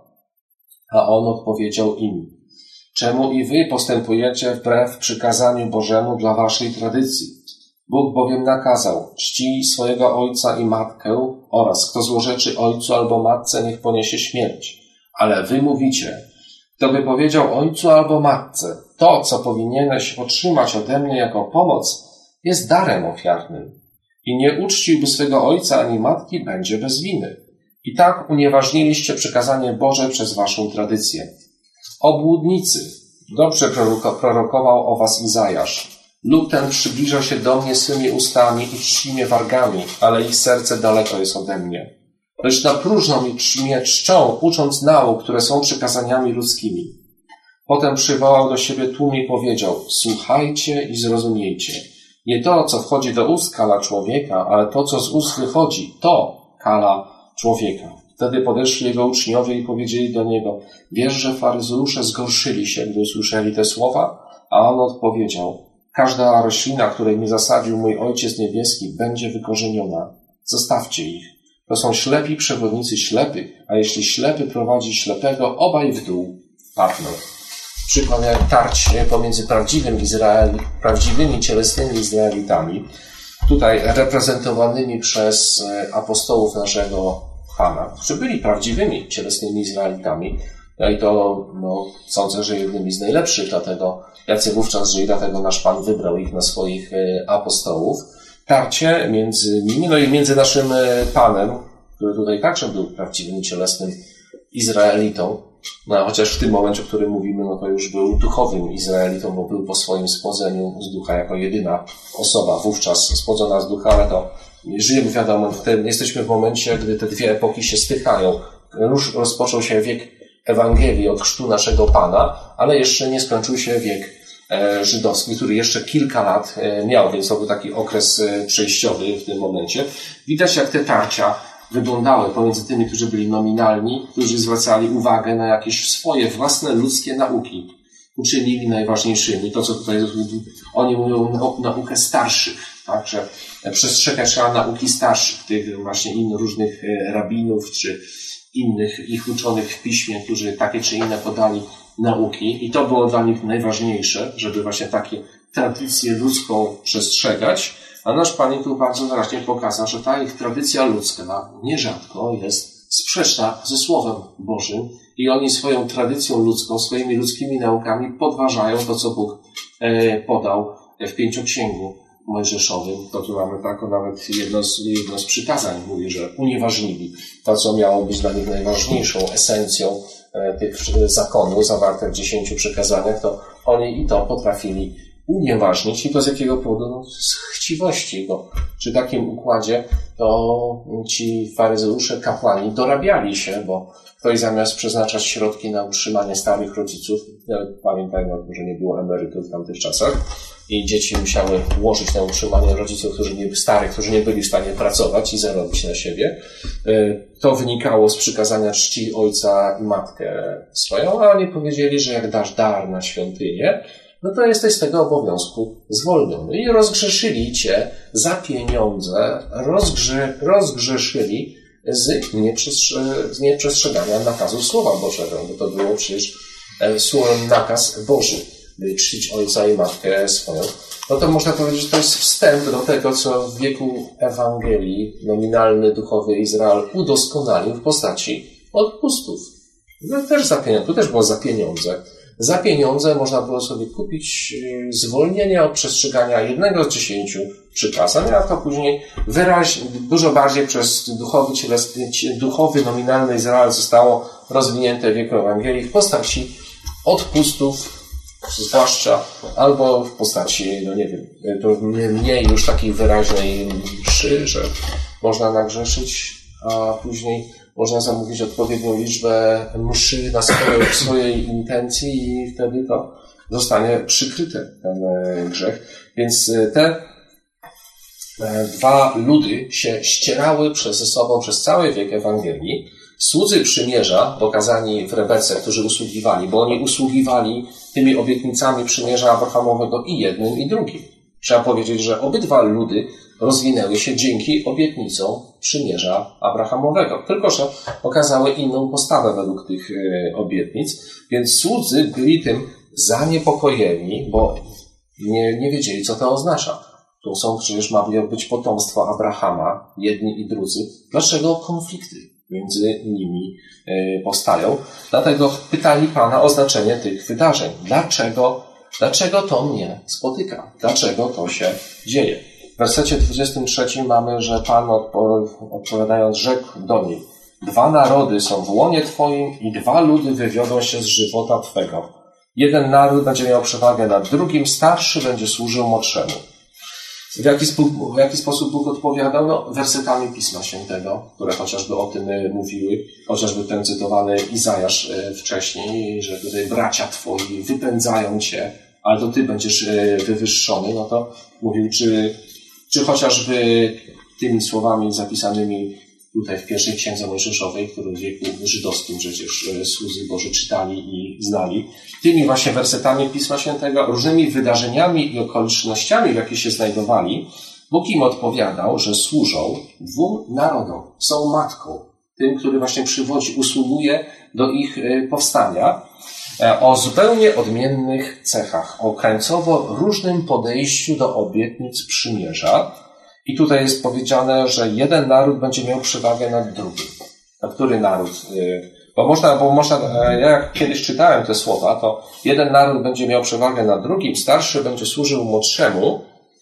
A on odpowiedział im, czemu i wy postępujecie wbrew przykazaniu Bożemu dla waszej tradycji? Bóg bowiem nakazał, czcij swojego ojca i matkę oraz kto złorzeczy ojcu albo matce, niech poniesie śmierć. Ale wy mówicie, kto by powiedział ojcu albo matce, to, co powinieneś otrzymać ode mnie jako pomoc, jest darem ofiarnym. I nie uczciłby swego ojca ani matki, będzie bez winy. I tak unieważniliście przykazanie Boże przez waszą tradycję. Obłudnicy, dobrze prorokował o was Izajasz. Lud ten przybliża się do mnie swymi ustami i czci mnie wargami, ale ich serce daleko jest ode mnie. Lecz na próżno mnie czczą, ucząc nauk, które są przykazaniami ludzkimi. Potem przywołał do siebie tłum i powiedział, słuchajcie i zrozumiejcie. Nie to, co wchodzi do ust, kala człowieka, ale to, co z ust wychodzi, to kala człowieka. Wtedy podeszli jego uczniowie i powiedzieli do niego, wiesz, że faryzeusze zgorszyli się, gdy usłyszeli te słowa? A on odpowiedział, każda roślina, której nie zasadził mój Ojciec Niebieski, będzie wykorzeniona. Zostawcie ich. To są ślepi przewodnicy ślepych, a jeśli ślepy prowadzi ślepego, obaj w dół padną. Przykład jak tarcie pomiędzy prawdziwym Izrael, prawdziwymi cielesnymi Izraelitami, tutaj reprezentowanymi przez apostołów naszego Pana, którzy byli prawdziwymi cielesnymi Izraelitami. No i to no, sądzę, że jednymi z najlepszych, dlatego jacy wówczas żyli, dlatego nasz Pan wybrał ich na swoich apostołów. Tarcie między nimi, no i między naszym Panem, który tutaj także był prawdziwym cielesnym Izraelitą, no, chociaż w tym momencie, o którym mówimy, no to już był duchowym Izraelitą, bo był po swoim spłodzeniu z ducha jako jedyna osoba wówczas spłodzona z ducha, ale to żyjemy, wiadomo, w tym, jesteśmy w momencie, gdy te dwie epoki się stykają. Już rozpoczął się wiek Ewangelii od chrztu naszego Pana, ale jeszcze nie skończył się wiek e, żydowski, który jeszcze kilka lat e, miał, więc to był taki okres e, przejściowy w tym momencie. Widać, jak te tarcia wyglądały pomiędzy tymi, którzy byli nominalni, którzy zwracali uwagę na jakieś swoje własne ludzkie nauki. Uczynili najważniejszymi. To, co tutaj oni mówią, naukę starszych. Tak, że przestrzegać trzeba nauki starszych, tych właśnie innych różnych rabinów, czy innych ich uczonych w piśmie, którzy takie czy inne podali nauki i to było dla nich najważniejsze, żeby właśnie takie tradycję ludzką przestrzegać, a nasz Pan tu bardzo wyraźnie pokazał, że ta ich tradycja ludzka nierzadko jest sprzeczna ze Słowem Bożym i oni swoją tradycją ludzką, swoimi ludzkimi naukami podważają to, co Bóg podał w Pięcioksięgu Mojżeszowym. To tu mamy taką nawet jedno z, jedno z przykazań, mówi, że unieważnili to, co miało być dla nich najważniejszą esencją tych zakonów zawartych w dziesięciu przykazaniach, to oni i to potrafili unieważnić i to z jakiego powodu? No, z chciwości, bo przy takim układzie to ci faryzeusze, kapłani dorabiali się, bo ktoś zamiast przeznaczać środki na utrzymanie starych rodziców, pamiętajmy o tym, że nie było emerytów w tamtych czasach i dzieci musiały łożyć na utrzymanie rodziców, którzy nie, starych, którzy nie byli w stanie pracować i zarobić na siebie. To wynikało z przykazania czci ojca i matkę swoją, a oni powiedzieli, że jak dasz dar na świątynię, no to jesteś z tego obowiązku zwolniony. I rozgrzeszyli cię za pieniądze, rozgrze, rozgrzeszyli z, nieprzestrze- z nieprzestrzegania nakazów Słowa Bożego, bo to było przecież słowem nakaz Boży, by czcić ojca i matkę swoją. No to można powiedzieć, że to jest wstęp do tego, co w wieku Ewangelii nominalny duchowy Izrael udoskonalił w postaci odpustów. No też za pieniądze, to też było za pieniądze. Za pieniądze można było sobie kupić zwolnienie od przestrzegania jednego z dziesięciu przykazań, a to później wyraźnie, dużo bardziej przez duchowy, cielesny, duchowy nominalny Izrael zostało rozwinięte w wieku Ewangelii w postaci odpustów, zwłaszcza, albo w postaci, no nie wiem, to mniej już takiej wyraźnej mszy, że można nagrzeszyć, a później można zamówić odpowiednią liczbę mszy na swojej, swojej intencji i wtedy to zostanie przykryte, ten grzech. Więc te dwa ludy się ścierały przez ze sobą przez cały wiek Ewangelii. Słudzy przymierza, pokazani w Rebece, którzy usługiwali, bo oni usługiwali tymi obietnicami przymierza Abrahamowego i jednym, i drugim. Trzeba powiedzieć, że obydwa ludy rozwinęły się dzięki obietnicom przymierza Abrahamowego. Tylko że okazały inną postawę według tych obietnic, więc słudzy byli tym zaniepokojeni, bo nie, nie wiedzieli, co to oznacza. Tu są przecież ma być potomstwo Abrahama, jedni i drudzy. Dlaczego konflikty między nimi powstają? Dlatego pytali Pana o znaczenie tych wydarzeń. Dlaczego, dlaczego to mnie spotyka? Dlaczego to się dzieje? W wersecie dwudziestym trzecim mamy, że Pan odpowiadając rzekł do nich: dwa narody są w łonie Twoim i dwa ludy wywiodą się z żywota Twego. Jeden naród będzie miał przewagę nad drugim, starszy będzie służył młodszemu. W jaki, sposób, w jaki sposób Bóg odpowiadał? No, wersetami Pisma Świętego, które chociażby o tym mówiły, chociażby ten cytowany Izajasz wcześniej, że tutaj bracia Twoi wypędzają Cię, ale to Ty będziesz wywyższony, no to mówił, czy, czy chociażby tymi słowami zapisanymi tutaj w pierwszej księdze Mojżeszowej, którą w wieku żydowskim przecież słudzy Boży czytali i znali, tymi właśnie wersetami Pisma Świętego, różnymi wydarzeniami i okolicznościami, w jakich się znajdowali, Bóg im odpowiadał, że służą dwóm narodom, są matką, tym, który właśnie przywodzi, usługuje do ich powstania, o zupełnie odmiennych cechach, o krańcowo różnym podejściu do obietnic przymierza. I tutaj jest powiedziane, że jeden naród będzie miał przewagę nad drugim. A który naród? Bo można, bo można, ja jak kiedyś czytałem te słowa, to jeden naród będzie miał przewagę nad drugim, starszy będzie służył młodszemu,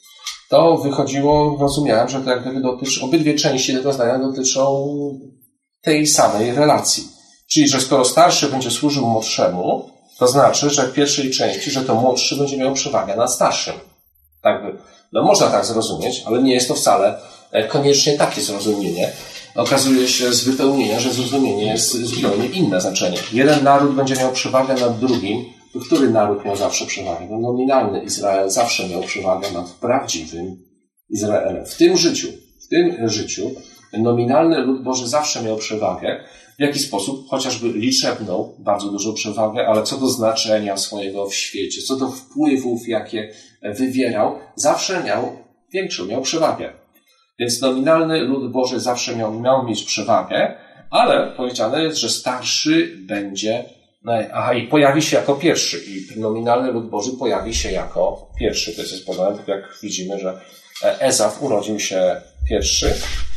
to wychodziło, rozumiałem, że to jak gdyby dotyczy, obydwie części tego zdania dotyczą tej samej relacji. Czyli, że skoro starszy będzie służył młodszemu, to znaczy, że w pierwszej części, że to młodszy będzie miał przewagę nad starszym. Tak by. No można tak zrozumieć, ale nie jest to wcale koniecznie takie zrozumienie. Okazuje się z wypełnienia, że zrozumienie jest zupełnie inne znaczenie. Jeden naród będzie miał przewagę nad drugim. Który naród miał zawsze przewagę? No, nominalny Izrael zawsze miał przewagę nad prawdziwym Izraelem. W tym życiu, w tym życiu nominalny lud Boży zawsze miał przewagę. W jaki sposób? Chociażby liczebną, bardzo dużą przewagę, ale co do znaczenia swojego w świecie, co do wpływów, jakie wywierał, zawsze miał większą, miał przewagę. Więc nominalny lud Boży zawsze miał, miał mieć przewagę, Ale powiedziane jest, że starszy będzie, aha, i pojawi się jako pierwszy. I nominalny lud Boży pojawi się jako pierwszy. To jest podane, tak jak widzimy, że Ezaf urodził się pierwszy.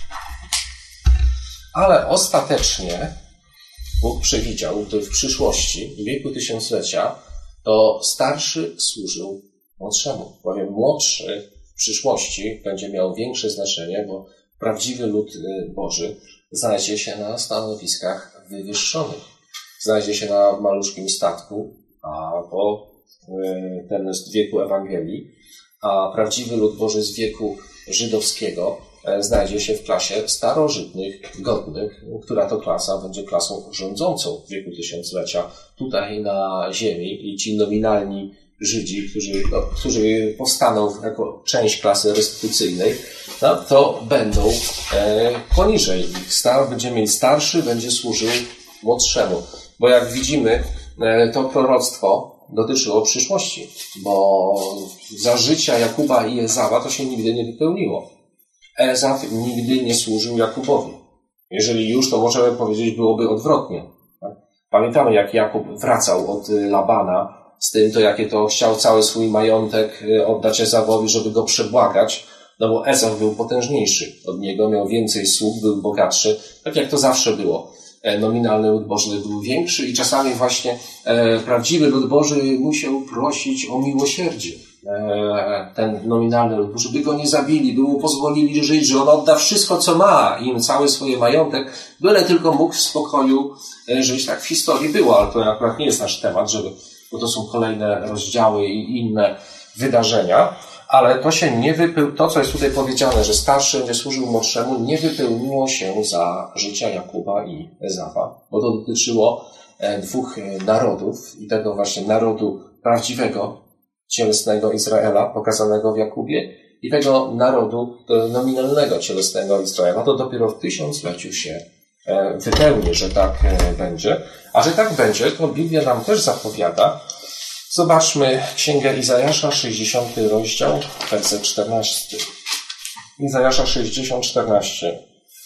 Ale ostatecznie Bóg przewidział, że w przyszłości, w wieku tysiąclecia, to starszy służył młodszemu. Bowiem młodszy w przyszłości będzie miał większe znaczenie, bo prawdziwy lud Boży znajdzie się na stanowiskach wywyższonych. Znajdzie się na maluszkim statku, a bo ten z wieku Ewangelii, a prawdziwy lud Boży z wieku żydowskiego znajdzie się w klasie starożytnych, godnych, która to klasa będzie klasą rządzącą w wieku tysiąclecia tutaj na ziemi i ci nominalni Żydzi, którzy, no, którzy powstaną jako część klasy restytucyjnej, no, to będą e, poniżej. Star, będzie mieć starszy, będzie służył młodszemu. Bo jak widzimy, e, to proroctwo dotyczyło przyszłości, bo za życia Jakuba i Ezawa to się nigdy nie wypełniło. Ezaf nigdy nie służył Jakubowi. Jeżeli już, to możemy powiedzieć, byłoby odwrotnie. Pamiętamy, jak Jakub wracał od Labana z tym, to jakie to chciał cały swój majątek oddać Ezawowi, żeby go przebłagać, no bo Ezaf był potężniejszy od niego, miał więcej sług, był bogatszy, tak jak to zawsze było. Nominalny lud Boży był większy i czasami właśnie e, prawdziwy lud Boży musiał prosić o miłosierdzie. E, ten nominalny lud Boży, by go nie zabili, by mu pozwolili żyć, że on odda wszystko, co ma, im cały swój majątek, byle tylko mógł w spokoju e, żyć. Tak w historii było, ale to akurat nie jest nasz temat, żeby, bo to są kolejne rozdziały i inne wydarzenia. Ale to się nie wypeł... to, co jest tutaj powiedziane, że starszy będzie służył młodszemu, nie wypełniło się za życia Jakuba i Ezawa, bo to dotyczyło dwóch narodów i tego właśnie narodu prawdziwego, cielesnego Izraela, pokazanego w Jakubie, i tego narodu nominalnego, cielesnego Izraela. To dopiero w tysiącleciu się wypełni, że tak będzie. A że tak będzie, to Biblia nam też zapowiada. Zobaczmy Księgę Izajasza, sześćdziesiąty rozdział, werset czternasty. Izajasza sześćdziesiąt, czternaście.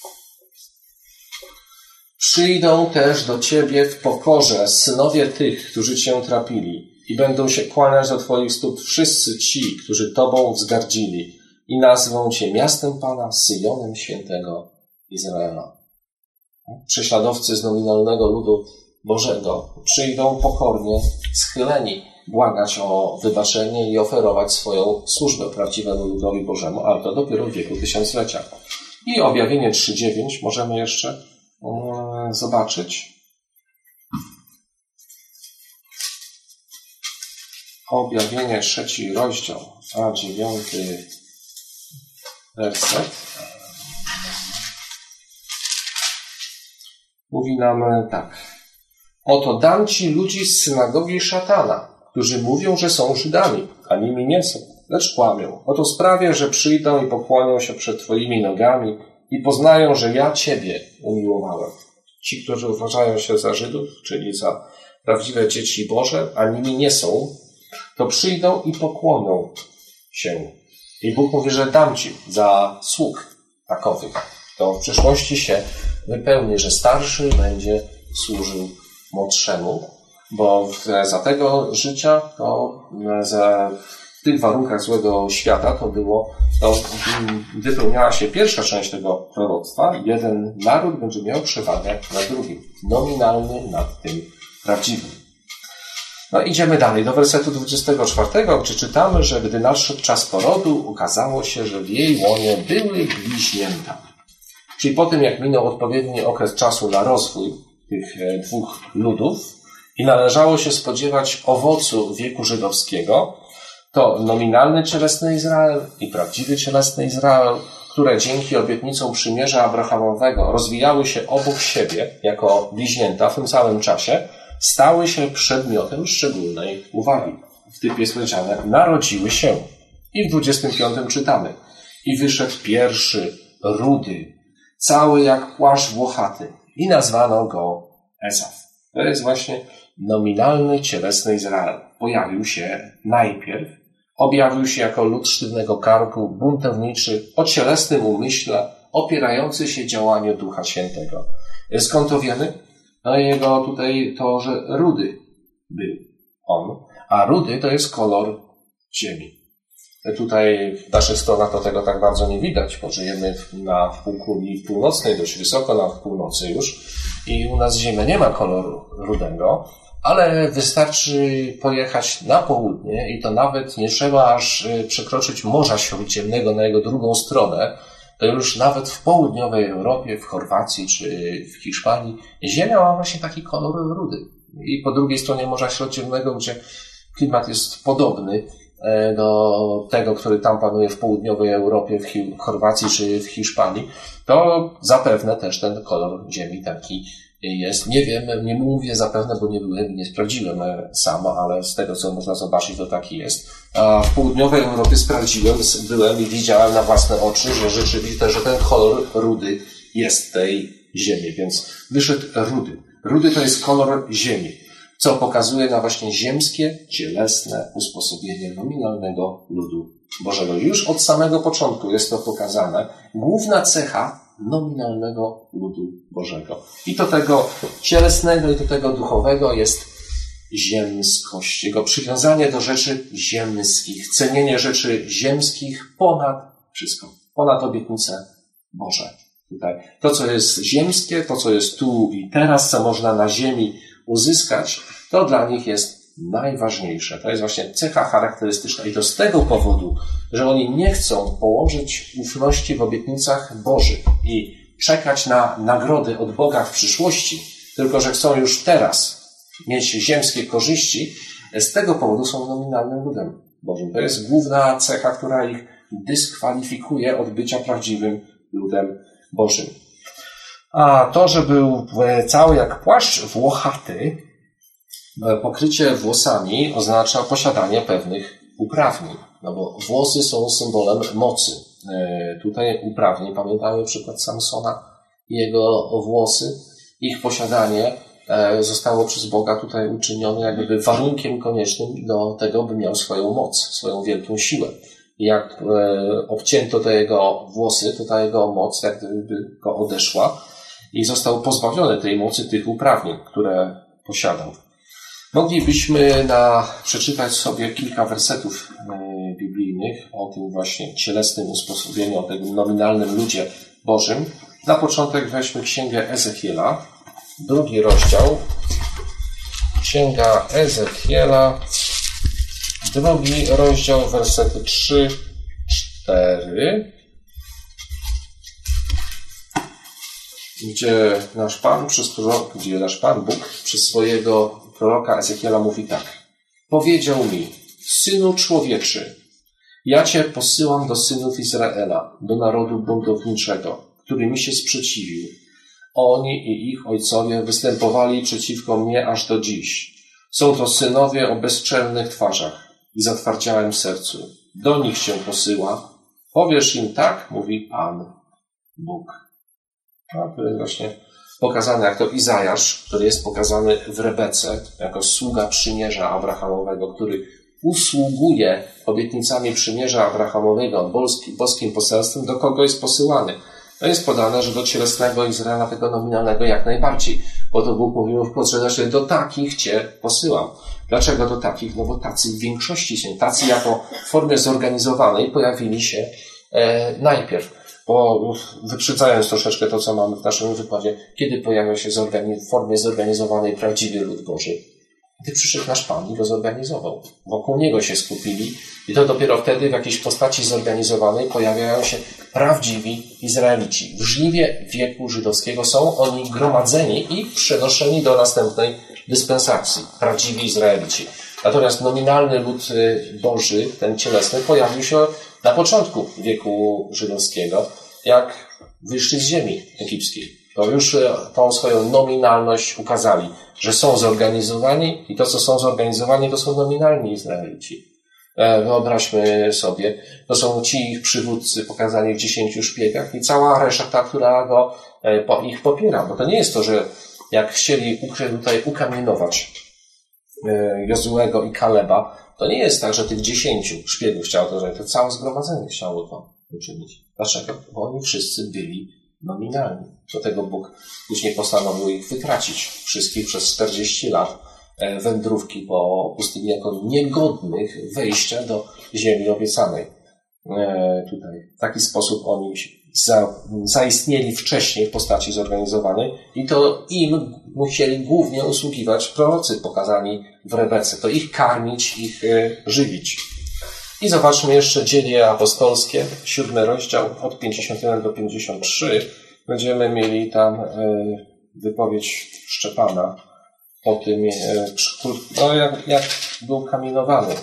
Przyjdą też do Ciebie w pokorze synowie tych, którzy Cię trapili, i będą się kłaniać do Twoich stóp wszyscy ci, którzy Tobą wzgardzili, i nazwą Cię miastem Pana, Syjonem świętego Izraela. Prześladowcy z nominalnego ludu Bożego przyjdą pokornie, schyleni, błagać o wybaczenie i oferować swoją służbę prawdziwemu ludowi Bożemu, ale to dopiero w wieku tysiąclecia. I objawienie trzy dziewięć możemy jeszcze um, zobaczyć. Objawienie trzeci rozdział, a dziewiąty werset. Mówi nam tak. Oto dam Ci ludzi z synagogi szatana, którzy mówią, że są Żydami, a nimi nie są, lecz kłamią. Oto sprawię, że przyjdą i pokłonią się przed Twoimi nogami i poznają, że ja Ciebie umiłowałem. Ci, którzy uważają się za Żydów, czyli za prawdziwe dzieci Boże, a nimi nie są, to przyjdą i pokłonią się. I Bóg mówi, że dam Ci za sług takowych. To w przyszłości się wypełni, że starszy będzie służył młodszemu, bo w, za tego życia, to za, w tych warunkach złego świata to było, to wypełniała się pierwsza część tego proroctwa. Jeden naród będzie miał przewagę nad drugim. Nominalny nad tym prawdziwym. No idziemy dalej. Do wersetu dwudziestego czwartego, gdzie czytamy, że gdy nadszedł czas porodu, okazało się, że w jej łonie były bliźnięta. Czyli po tym, jak minął odpowiedni okres czasu na rozwój tych dwóch ludów i należało się spodziewać owocu wieku żydowskiego, to nominalny cielesny Izrael i prawdziwy cielesny Izrael, które dzięki obietnicom przymierza Abrahamowego rozwijały się obok siebie jako bliźnięta w tym samym czasie, stały się przedmiotem szczególnej uwagi. W typie jest powiedziane, narodziły się. I w dwudziestym piątym czytamy. I wyszedł pierwszy, rudy, cały jak płaszcz włochaty, i nazwano go Ezaf. To jest właśnie nominalny, cielesny Izrael. Pojawił się najpierw, objawił się jako lud sztywnego karku, buntowniczy, o cielesnym umyśle, opierający się działaniu Ducha Świętego. Skąd to wiemy? No jego tutaj to, że rudy był on, a rudy to jest kolor ziemi. Tutaj w naszych stronach to tego tak bardzo nie widać, bo żyjemy na półkuli północnej, dość wysoko na północy już i u nas ziemia nie ma koloru rudego, ale wystarczy pojechać na południe i to nawet nie trzeba aż przekroczyć Morza Śródziemnego na jego drugą stronę, to już nawet w południowej Europie, w Chorwacji czy w Hiszpanii ziemia ma właśnie taki kolor rudy. I po drugiej stronie Morza Śródziemnego, gdzie klimat jest podobny do tego, który tam panuje w południowej Europie, w Chorwacji czy w Hiszpanii, to zapewne też ten kolor ziemi taki jest. Nie wiem, nie mówię zapewne, bo nie byłem, nie sprawdziłem sam, ale z tego, co można zobaczyć, to taki jest. A w południowej Europie sprawdziłem, byłem i widziałem na własne oczy, że rzeczywiście, że ten kolor rudy jest w tej ziemi, więc wyszedł rudy. Rudy to jest kolor ziemi, co pokazuje na właśnie ziemskie, cielesne usposobienie nominalnego ludu Bożego. Już od samego początku jest to pokazane. Główna cecha nominalnego ludu Bożego. I do tego cielesnego, i do tego duchowego jest ziemskość. Jego przywiązanie do rzeczy ziemskich. Cenienie rzeczy ziemskich ponad wszystko. Ponad obietnice Boże. Tutaj. To, co jest ziemskie, to, co jest tu i teraz, co można na ziemi uzyskać, to dla nich jest najważniejsze. To jest właśnie cecha charakterystyczna i to z tego powodu, że oni nie chcą położyć ufności w obietnicach Bożych i czekać na nagrody od Boga w przyszłości, tylko że chcą już teraz mieć ziemskie korzyści, z tego powodu są nominalnym ludem Bożym. To jest główna cecha, która ich dyskwalifikuje od bycia prawdziwym ludem Bożym. A to, że był cały jak płaszcz włochaty, pokrycie włosami oznacza posiadanie pewnych uprawnień, no bo włosy są symbolem mocy. Tutaj uprawnień, pamiętamy przykład Samsona i jego włosy, ich posiadanie zostało przez Boga tutaj uczynione jakby warunkiem koniecznym do tego, by miał swoją moc, swoją wielką siłę. I jak obcięto te jego włosy, to ta jego moc jak gdyby go odeszła i został pozbawiony tej mocy, tych uprawnień, które posiadał. Moglibyśmy na, przeczytać sobie kilka wersetów biblijnych o tym właśnie cielesnym usposobieniu, o tym nominalnym ludzie Bożym. Na początek weźmy Księgę Ezechiela, drugi rozdział. Księga Ezechiela, drugi rozdział, wersety trzy, cztery. Gdzie nasz Pan, przez proroka, gdzie nasz Pan Bóg przez swojego proroka Ezechiela mówi tak. Powiedział mi, synu człowieczy, ja cię posyłam do synów Izraela, do narodu buntowniczego, który mi się sprzeciwił. Oni i ich ojcowie występowali przeciwko mnie aż do dziś. Są to synowie o bezczelnych twarzach i zatwardziałym sercu. Do nich się posyła. Powiesz im tak, mówi Pan Bóg. A to jest właśnie pokazane, jak to Izajasz, który jest pokazany w Rebece, jako sługa przymierza Abrahamowego, który usługuje obietnicami przymierza Abrahamowego, boskim, boskim poselstwem, do kogo jest posyłany. To jest podane, że do cielesnego Izraela, tego nominalnego jak najbardziej, bo to Bóg mówił w podrzeże, że do takich cię posyłam. Dlaczego do takich? No bo tacy w większości się, tacy jako w formie zorganizowanej pojawili się e, najpierw. Bo wyprzedzając troszeczkę to, co mamy w naszym wykładzie, kiedy pojawia się w formie zorganizowanej prawdziwy lud Boży? Gdy przyszedł nasz Pan i go zorganizował. Wokół Niego się skupili i to dopiero wtedy w jakiejś postaci zorganizowanej pojawiają się prawdziwi Izraelici. W żniwie wieku żydowskiego są oni gromadzeni i przenoszeni do następnej dyspensacji. Prawdziwi Izraelici. Natomiast nominalny lud Boży, ten cielesny, pojawił się na początku wieku żydowskiego, jak wyszli z ziemi egipskiej. To już tą swoją nominalność ukazali, że są zorganizowani i to, co są zorganizowani, to są nominalni Izraelici. Wyobraźmy sobie, to są ci ich przywódcy pokazani w dziesięciu szpiegach i cała reszta, która go, ich popiera. Bo to nie jest to, że jak chcieli tutaj ukamienować Jozuego i Kaleba, to nie jest tak, że tych dziesięciu szpiegów chciało to, że to całe zgromadzenie chciało to uczynić. Dlaczego? Bo oni wszyscy byli nominalni. Do tego Bóg później postanowił ich wytracić wszystkich przez czterdzieści lat wędrówki po pustyni jako niegodnych wejścia do ziemi obiecanej. Tutaj w taki sposób oni za, zaistnieli wcześniej w postaci zorganizowanej i to im musieli głównie usługiwać prorocy pokazani w Rebece. To ich karmić, ich żywić. I zobaczmy jeszcze Dzieje apostolskie, siódmy rozdział od pięćdziesiąt jeden do pięćdziesiąt trzy. Będziemy mieli tam wypowiedź Szczepana o tym, no jak, jak był kamienowany.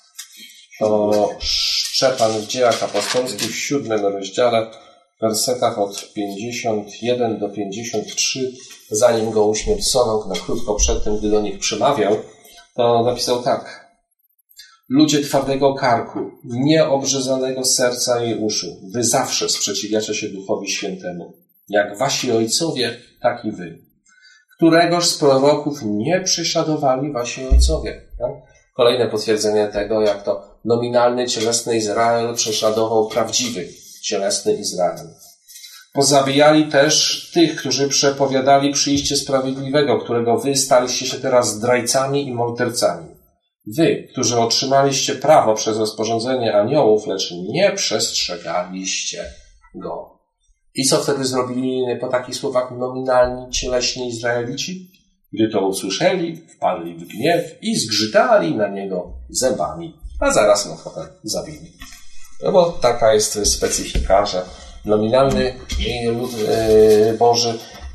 To Szczepan w Dziejach apostolskich w siódmym rozdziale, w wersetach od pięćdziesiąt jeden do pięćdziesiąt trzy, zanim go uśmiercono, na krótko przed tym, gdy do nich przemawiał, to napisał tak. Ludzie twardego karku, nieobrzezanego serca i uszu, wy zawsze sprzeciwiacie się Duchowi Świętemu. Jak wasi ojcowie, tak i wy. Któregoż z proroków nie prześladowali wasi ojcowie. Tak? Kolejne potwierdzenie tego, jak to nominalny, cielesny Izrael prześladował prawdziwy, cielesny Izrael. Pozabijali też tych, którzy przepowiadali przyjście sprawiedliwego, którego wy staliście się teraz zdrajcami i mordercami. Wy, którzy otrzymaliście prawo przez rozporządzenie aniołów, lecz nie przestrzegaliście go. I co wtedy zrobili po takich słowach nominalni, cieleśni Izraelici? Gdy to usłyszeli, wpadli w gniew i zgrzytali na niego zębami, a zaraz go potem zabili. No bo taka jest specyfika, że nominalny lud Boży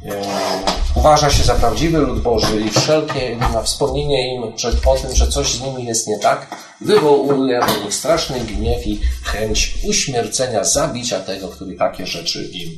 uważa się za prawdziwy lud Boży i wszelkie na wspomnienie im przed, o tym, że coś z nimi jest nie tak, wywołuje w nich straszny gniew i chęć uśmiercenia, zabicia tego, który takie rzeczy im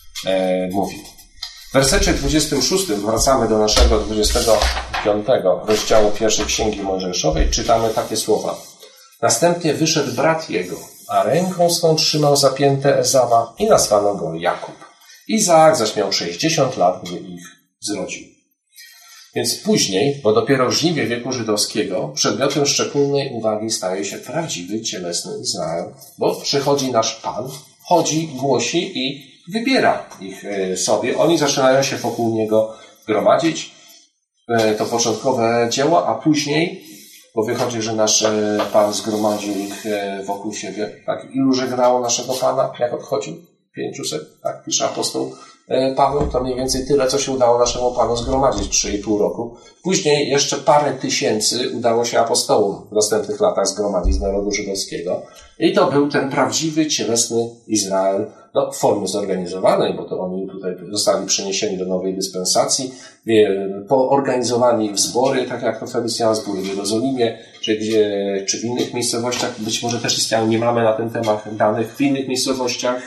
e, mówi. W wersecie dwudziestym szóstym wracamy do naszego dwudziestego piątego rozdziału pierwszej Księgi Mojżeszowej. Czytamy takie słowa. Następnie wyszedł brat jego, a ręką swą trzymał zapięte Ezawa i nazwano go Jakub. Izaak zaś miał sześćdziesiąt lat, gdy ich zrodził. Więc później, bo dopiero w żniwie wieku żydowskiego, przedmiotem szczególnej uwagi staje się prawdziwy, cielesny Izrael, bo przychodzi nasz Pan, chodzi, głosi i wybiera ich sobie. Oni zaczynają się wokół niego gromadzić. To początkowe dzieło, a później, bo wychodzi, że nasz Pan zgromadził ich wokół siebie. Tak, ilu żegnało naszego Pana, jak odchodził? pięciuset, tak pisze apostoł Paweł, to mniej więcej tyle, co się udało naszemu Panu zgromadzić, trzy i pół roku. Później jeszcze parę tysięcy udało się apostołom w następnych latach zgromadzić z narodu żydowskiego. I to był ten prawdziwy, cielesny Izrael, no, w formie zorganizowanej, bo to oni tutaj zostali przeniesieni do nowej dyspensacji, poorganizowani w zbory, tak jak to wtedy istniały zbory w Jerozolimie, czy, gdzie, czy w innych miejscowościach, być może też istniały, nie mamy na ten temat danych, w innych miejscowościach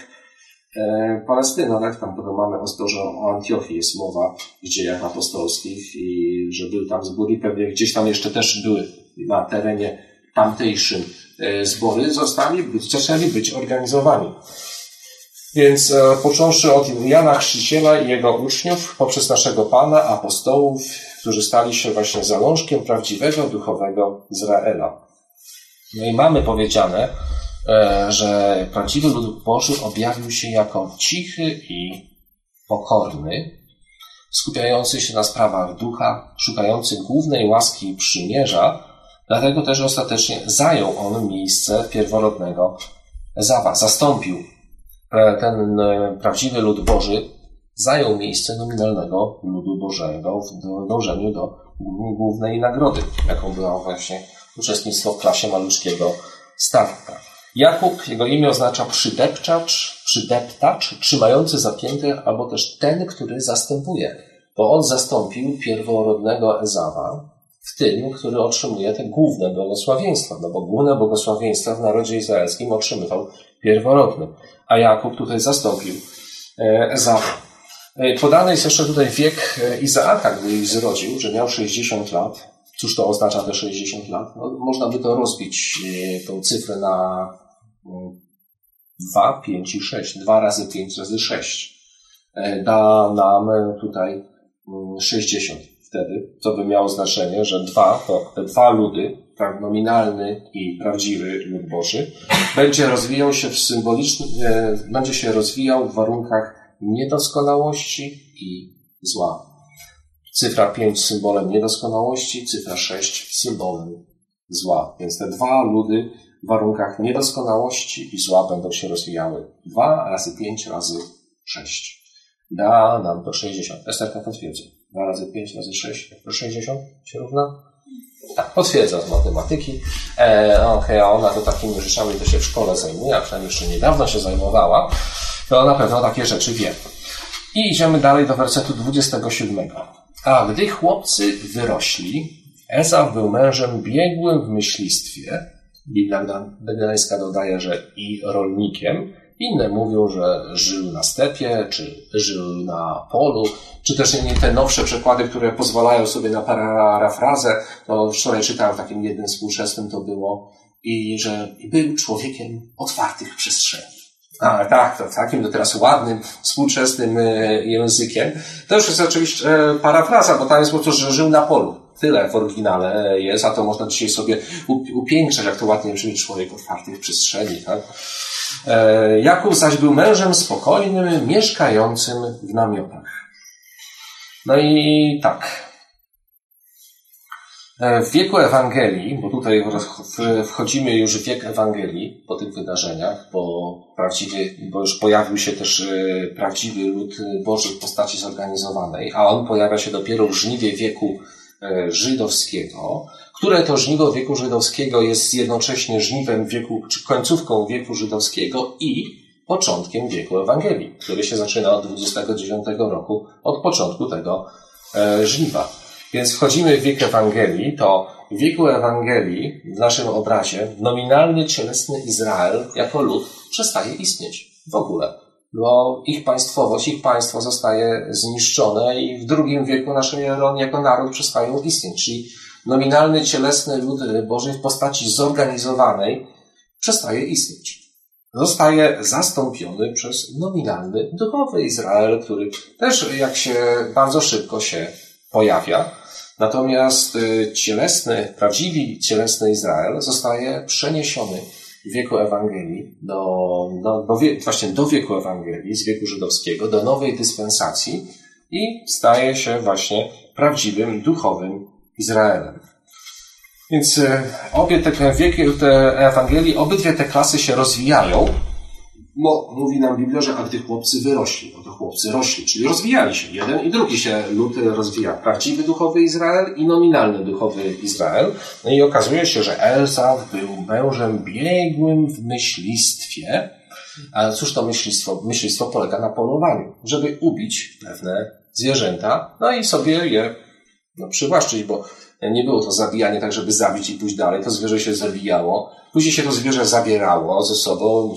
e, Palestyna, tak? Tam potem mamy o zborze o Antiochii jest mowa w dziejach apostolskich i że był tam zbór i pewnie gdzieś tam jeszcze też były na terenie tamtejszym e, zbory, zostali być, zaczęli być organizowani. Więc e, począwszy od Jana Chrzciciela i jego uczniów, poprzez naszego Pana, apostołów, którzy stali się właśnie zalążkiem prawdziwego, duchowego Izraela. No i mamy powiedziane, e, że prawdziwy lud Boży objawił się jako cichy i pokorny, skupiający się na sprawach ducha, szukający głównej łaski i przymierza, dlatego też ostatecznie zajął on miejsce pierworodnego Ezawa, zastąpił ten prawdziwy lud Boży, zajął miejsce nominalnego ludu Bożego w dążeniu do głównej nagrody, jaką było właśnie uczestnictwo w klasie maluczkiego statka. Jakub, jego imię oznacza przydepczacz, przydeptacz, trzymający zapięty, albo też ten, który zastępuje, bo on zastąpił pierworodnego Ezawa w tym, który otrzymuje te główne błogosławieństwa, no bo główne błogosławieństwa w narodzie izraelskim otrzymywał pierworodny, a Jakub tutaj zastąpił Ezawa. Podany jest jeszcze tutaj wiek Izaaka, gdy ich zrodził, że miał sześćdziesiąt lat. Cóż to oznacza te sześćdziesiąt lat? No, można by to rozbić, tą cyfrę na dwa, pięć i sześć. dwa razy pięć razy sześć. Da nam tutaj sześćdziesiąt. Wtedy to by miało znaczenie, że dwa, to te dwa ludy, tak, nominalny i prawdziwy lud Boży, będzie rozwijał się w symbolicznym, będzie się rozwijał w warunkach niedoskonałości i zła. Cyfra pięć symbolem niedoskonałości, cyfra sześć symbolem zła. Więc te dwa ludy w warunkach niedoskonałości i zła będą się rozwijały. dwa razy pięć razy sześć. Da nam to sześćdziesiąt. Esterka potwierdza. dwa razy pięć razy sześć to sześćdziesiąt się równa? Tak, potwierdza z matematyki. E, okay, a ona to takimi rzeczami to się w szkole zajmuje, a przynajmniej jeszcze niedawno się zajmowała. To na pewno takie rzeczy wie. I idziemy dalej do wersetu dwudziestego siódmego. A gdy chłopcy wyrośli, Ezaf był mężem biegłym w myślistwie. Biblia Gdańska dodaje, że i rolnikiem. Inne mówią, że żył na stepie, czy żył na polu, czy też te nowsze przekłady, które pozwalają sobie na parafrazę. To wczoraj czytałem w takim jednym współczesnym to było, i że był człowiekiem otwartych przestrzeni. A, tak, to takim to teraz ładnym, współczesnym językiem. To już jest oczywiście parafraza, bo tam jest po prostu, że żył na polu. Tyle w oryginale jest, a to można dzisiaj sobie upiększać, jak to ładnie brzmi, człowiek otwartych przestrzeni. Tak? Jakub zaś był mężem spokojnym, mieszkającym w namiotach. No i tak. W wieku Ewangelii, bo tutaj wchodzimy już w wiek Ewangelii po tych wydarzeniach, bo prawdziwie, bo już pojawił się też prawdziwy lud Boży w postaci zorganizowanej, a on pojawia się dopiero w żniwie wieku żydowskiego, które to żniwo wieku żydowskiego jest jednocześnie żniwem wieku, czy końcówką wieku żydowskiego i początkiem wieku Ewangelii, który się zaczyna od dwudziestego dziewiątego roku, od początku tego e, żniwa. Więc wchodzimy w wiek Ewangelii, to w wieku Ewangelii, w naszym obrazie, nominalny, cielesny Izrael jako lud przestaje istnieć w ogóle. Bo ich państwowość, ich państwo zostaje zniszczone i w drugim wieku naszej ery jako naród przestają istnieć. Czyli nominalny, cielesny lud Boży w postaci zorganizowanej przestaje istnieć. Zostaje zastąpiony przez nominalny, duchowy Izrael, który też jak się bardzo szybko się pojawia. Natomiast cielesny, prawdziwy cielesny Izrael zostaje przeniesiony w wieku Ewangelii, do, do, do, właśnie do wieku Ewangelii, z wieku żydowskiego, do nowej dyspensacji i staje się właśnie prawdziwym, duchowym Izraelem. Więc obie te wieki te Ewangelii, obydwie te klasy się rozwijają, bo mówi nam Biblia, że a gdy chłopcy wyrośli, no to chłopcy rośli, czyli rozwijali się. Jeden i drugi się lud rozwija. Prawdziwy duchowy Izrael i nominalny duchowy Izrael. No i okazuje się, że Ezaf był mężem biegłym w myślistwie. A cóż to myślistwo? Myślistwo polega na polowaniu, żeby ubić pewne zwierzęta, no i sobie je no, przywłaszczyć, bo nie było to zabijanie tak, żeby zabić i pójść dalej. To zwierzę się zabijało. Później się to zwierzę zabierało ze sobą.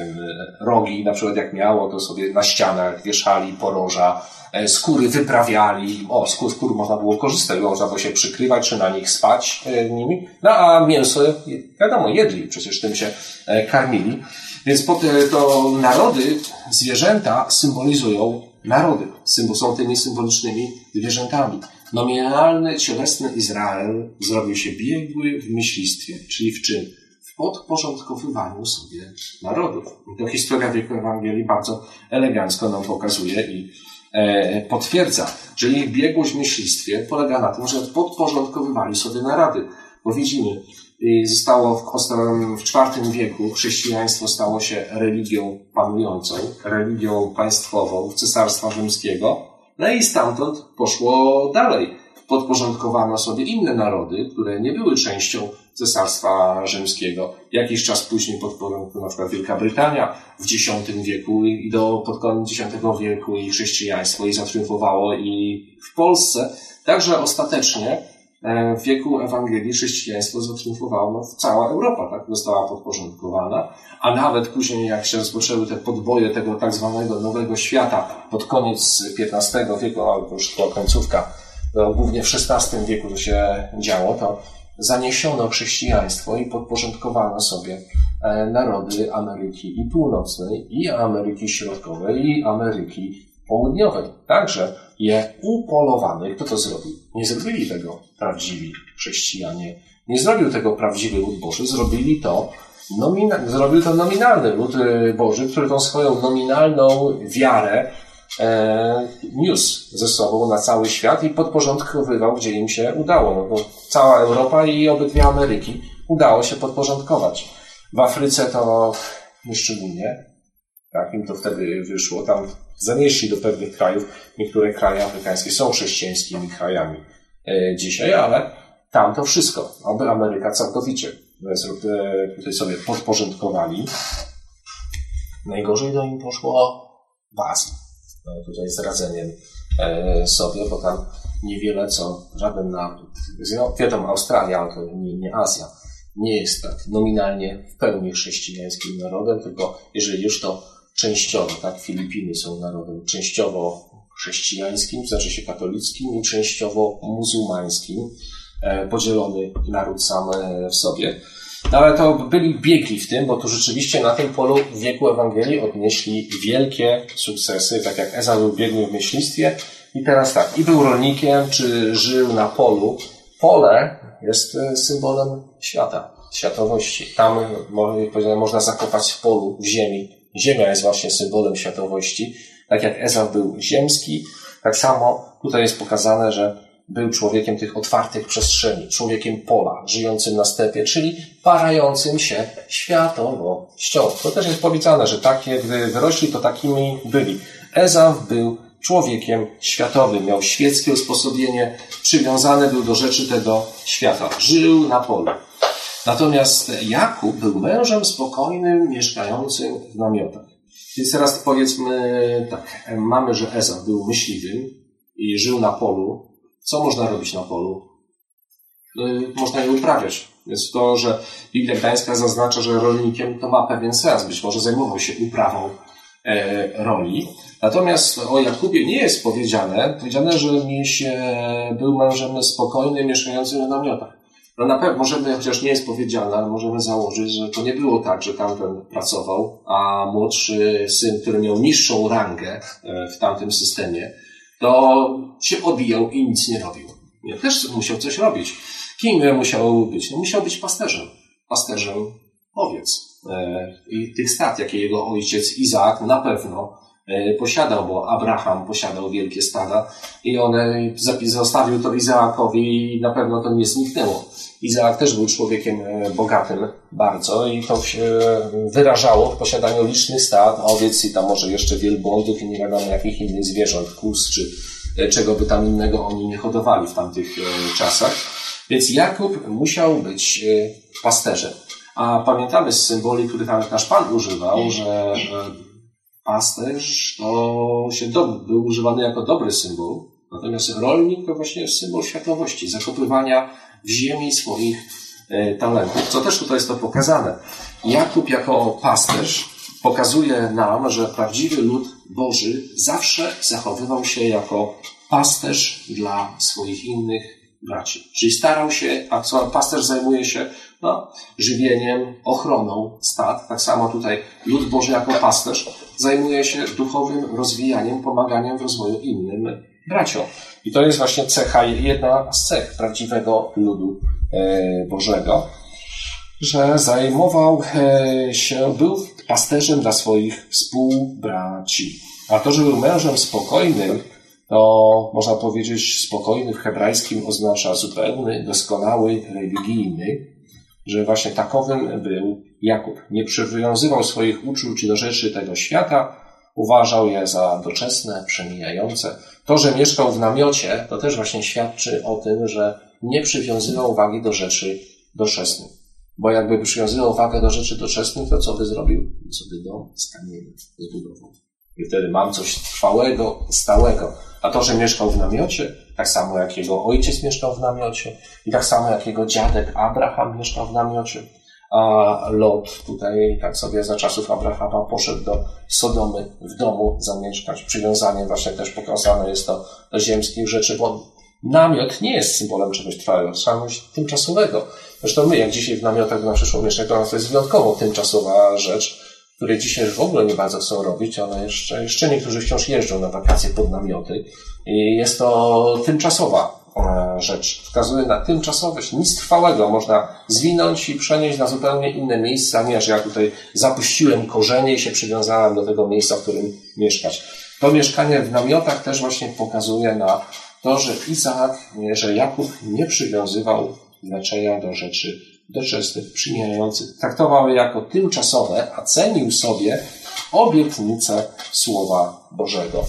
Rogi na przykład jak miało, to sobie na ścianach wieszali poroża. Skóry wyprawiali. O, skór, skór można było korzystać, można było się przykrywać, czy na nich spać nimi. No a mięso, wiadomo, jedli. Przecież tym się karmili. Więc to narody, zwierzęta symbolizują narody. Są tymi symbolicznymi zwierzętami. Nominalny, cielesny Izrael zrobił się biegły w myślistwie, czyli w czym? W podporządkowywaniu sobie narodów. I to historia wieku Ewangelii bardzo elegancko nam pokazuje i e, potwierdza, że ich biegłość w myślistwie polega na tym, że podporządkowywali sobie narody. Bo widzimy, zostało w, w czwartym wieku chrześcijaństwo stało się religią panującą, religią państwową Cesarstwa Rzymskiego. No i stamtąd poszło dalej. Podporządkowano sobie inne narody, które nie były częścią Cesarstwa Rzymskiego. Jakiś czas później podporządkowano na przykład Wielka Brytania w dziesiątym wieku i do pod koniec dziesiątego wieku i chrześcijaństwo i zatriumfowało i w Polsce. Także ostatecznie w wieku Ewangelii chrześcijaństwo zatriumfowało no, cała Europa, tak? Została podporządkowana, a nawet później jak się rozpoczęły te podboje tego tak zwanego Nowego Świata pod koniec piętnastego wieku, albo już była końcówka, to głównie w szesnastym wieku to się działo, to zaniesiono chrześcijaństwo i podporządkowano sobie narody Ameryki i Północnej, i Ameryki Środkowej, i Ameryki Południowej. Także je upolowano. I kto to zrobił? Nie zrobili tego prawdziwi chrześcijanie. Nie zrobił tego prawdziwy lud Boży. Zrobili to nomina- zrobił to nominalny lud Boży, który tą swoją nominalną wiarę e, niósł ze sobą na cały świat i podporządkowywał, gdzie im się udało. No bo cała Europa i obydwie Ameryki udało się podporządkować. W Afryce to nieszczególnie. Tak, im to wtedy wyszło. Tam zanieśli do pewnych krajów. Niektóre kraje afrykańskie są chrześcijańskimi krajami e, dzisiaj, ale tam to wszystko. Aby Ameryka całkowicie e, tutaj sobie podporządkowali. Najgorzej do im poszło w Azji. No, tutaj z radzeniem e, sobie, bo tam niewiele co, żaden naród. No, wiadomo, Australia, ale to nie, nie Azja. Nie jest tak nominalnie w pełni chrześcijańskim narodem, tylko jeżeli już to częściowo, tak, Filipiny są narodem częściowo chrześcijańskim, znaczy się katolickim i częściowo muzułmańskim, e, podzielony naród sam w sobie. No ale to byli biegli w tym, bo tu rzeczywiście na tym polu w wieku Ewangelii odnieśli wielkie sukcesy, tak jak Ezau był biegłym w myślistwie i teraz tak, i był rolnikiem, czy żył na polu. Pole jest symbolem świata, światowości. Tam można zakopać w polu, w ziemi. Ziemia jest właśnie symbolem światowości. Tak jak Ezau był ziemski, tak samo tutaj jest pokazane, że był człowiekiem tych otwartych przestrzeni, człowiekiem pola, żyjącym na stepie, czyli parającym się światowością. To też jest powiedziane, że takie, gdy wyrośli, to takimi byli. Ezau był człowiekiem światowym, miał świeckie usposobienie, przywiązany był do rzeczy tego świata. Żył na polu. Natomiast Jakub był mężem spokojnym, mieszkającym w namiotach. Więc teraz powiedzmy tak, mamy, że Ezau był myśliwym i żył na polu. Co można robić na polu? Można je uprawiać. Więc to, że Biblia Gdańska zaznacza, że rolnikiem to ma pewien sens. Być może zajmował się uprawą e, roli. Natomiast o Jakubie nie jest powiedziane, powiedziane, że był mężem spokojnym, mieszkającym w namiotach. No na pewno możemy, chociaż nie jest powiedziane, ale możemy założyć, że to nie było tak, że tamten pracował, a młodszy syn, który miał niższą rangę w tamtym systemie, to się odbijał i nic nie robił. Nie, też musiał coś robić. Kim musiał być? No musiał być pasterzem. Pasterzem owiec. I tych stad, jakie jego ojciec Izaak na pewno posiadał, bo Abraham posiadał wielkie stada i one zostawił to Izaakowi i na pewno to nie zniknęło. Izaak też był człowiekiem bogatym bardzo i to się wyrażało w posiadaniu licznych stad, owiec i tam może jeszcze wielbłądów i nie wiadomo jakich innych zwierząt, kóz czy czego by tam innego oni nie hodowali w tamtych czasach. Więc Jakub musiał być pasterzem. A pamiętamy z symboli, których nasz Pan używał, że pasterz to się do, był używany jako dobry symbol, natomiast rolnik to właśnie jest symbol światłowości, zakopywania w ziemi swoich e, talentów, co też tutaj jest to pokazane. Jakub jako pasterz pokazuje nam, że prawdziwy lud Boży zawsze zachowywał się jako pasterz dla swoich innych braci. Czyli starał się, a co pasterz zajmuje się no, żywieniem, ochroną stad. Tak samo tutaj lud Boży jako pasterz zajmuje się duchowym rozwijaniem, pomaganiem w rozwoju innym braciom. I to jest właśnie cecha, jedna z cech prawdziwego ludu e, Bożego, że zajmował e, się, był pasterzem dla swoich współbraci. A to, że był mężem spokojnym, to można powiedzieć spokojny w hebrajskim oznacza zupełny, doskonały, religijny, że właśnie takowym był Jakub. Nie przywiązywał swoich uczuć do rzeczy tego świata, uważał je za doczesne, przemijające. To, że mieszkał w namiocie, to też właśnie świadczy o tym, że nie przywiązywał wagi do rzeczy doczesnych. Bo jakby przywiązywał wagę do rzeczy doczesnych, to co by zrobił? Sobie dom z kamienia zbudował. I wtedy mam coś trwałego, stałego. A to, że mieszkał w namiocie, tak samo jak jego ojciec mieszkał w namiocie i tak samo jak jego dziadek Abraham mieszkał w namiocie, a Lot tutaj tak sobie za czasów Abrahama poszedł do Sodomy w domu zamieszkać. Przywiązaniem właśnie też pokazane jest to do ziemskich rzeczy, bo namiot nie jest symbolem czegoś trwałego, czegoś tymczasowego. Zresztą my, jak dzisiaj w namiotach na przyszłą mieszkać, to jest wyjątkowo tymczasowa rzecz, które dzisiaj już w ogóle nie bardzo chcą robić, ale jeszcze, jeszcze niektórzy wciąż jeżdżą na wakacje pod namioty i jest to tymczasowa rzecz. Wskazuje na tymczasowość, nic trwałego można zwinąć i przenieść na zupełnie inne miejsca, nie, że ja tutaj zapuściłem korzenie i się przywiązałem do tego miejsca, w którym mieszkać. To mieszkanie w namiotach też właśnie pokazuje na to, że Izaak, że Jakub nie przywiązywał znaczenia do rzeczy doczesnych, przymijających. Traktował je jako tymczasowe, a cenił sobie obietnicę Słowa Bożego,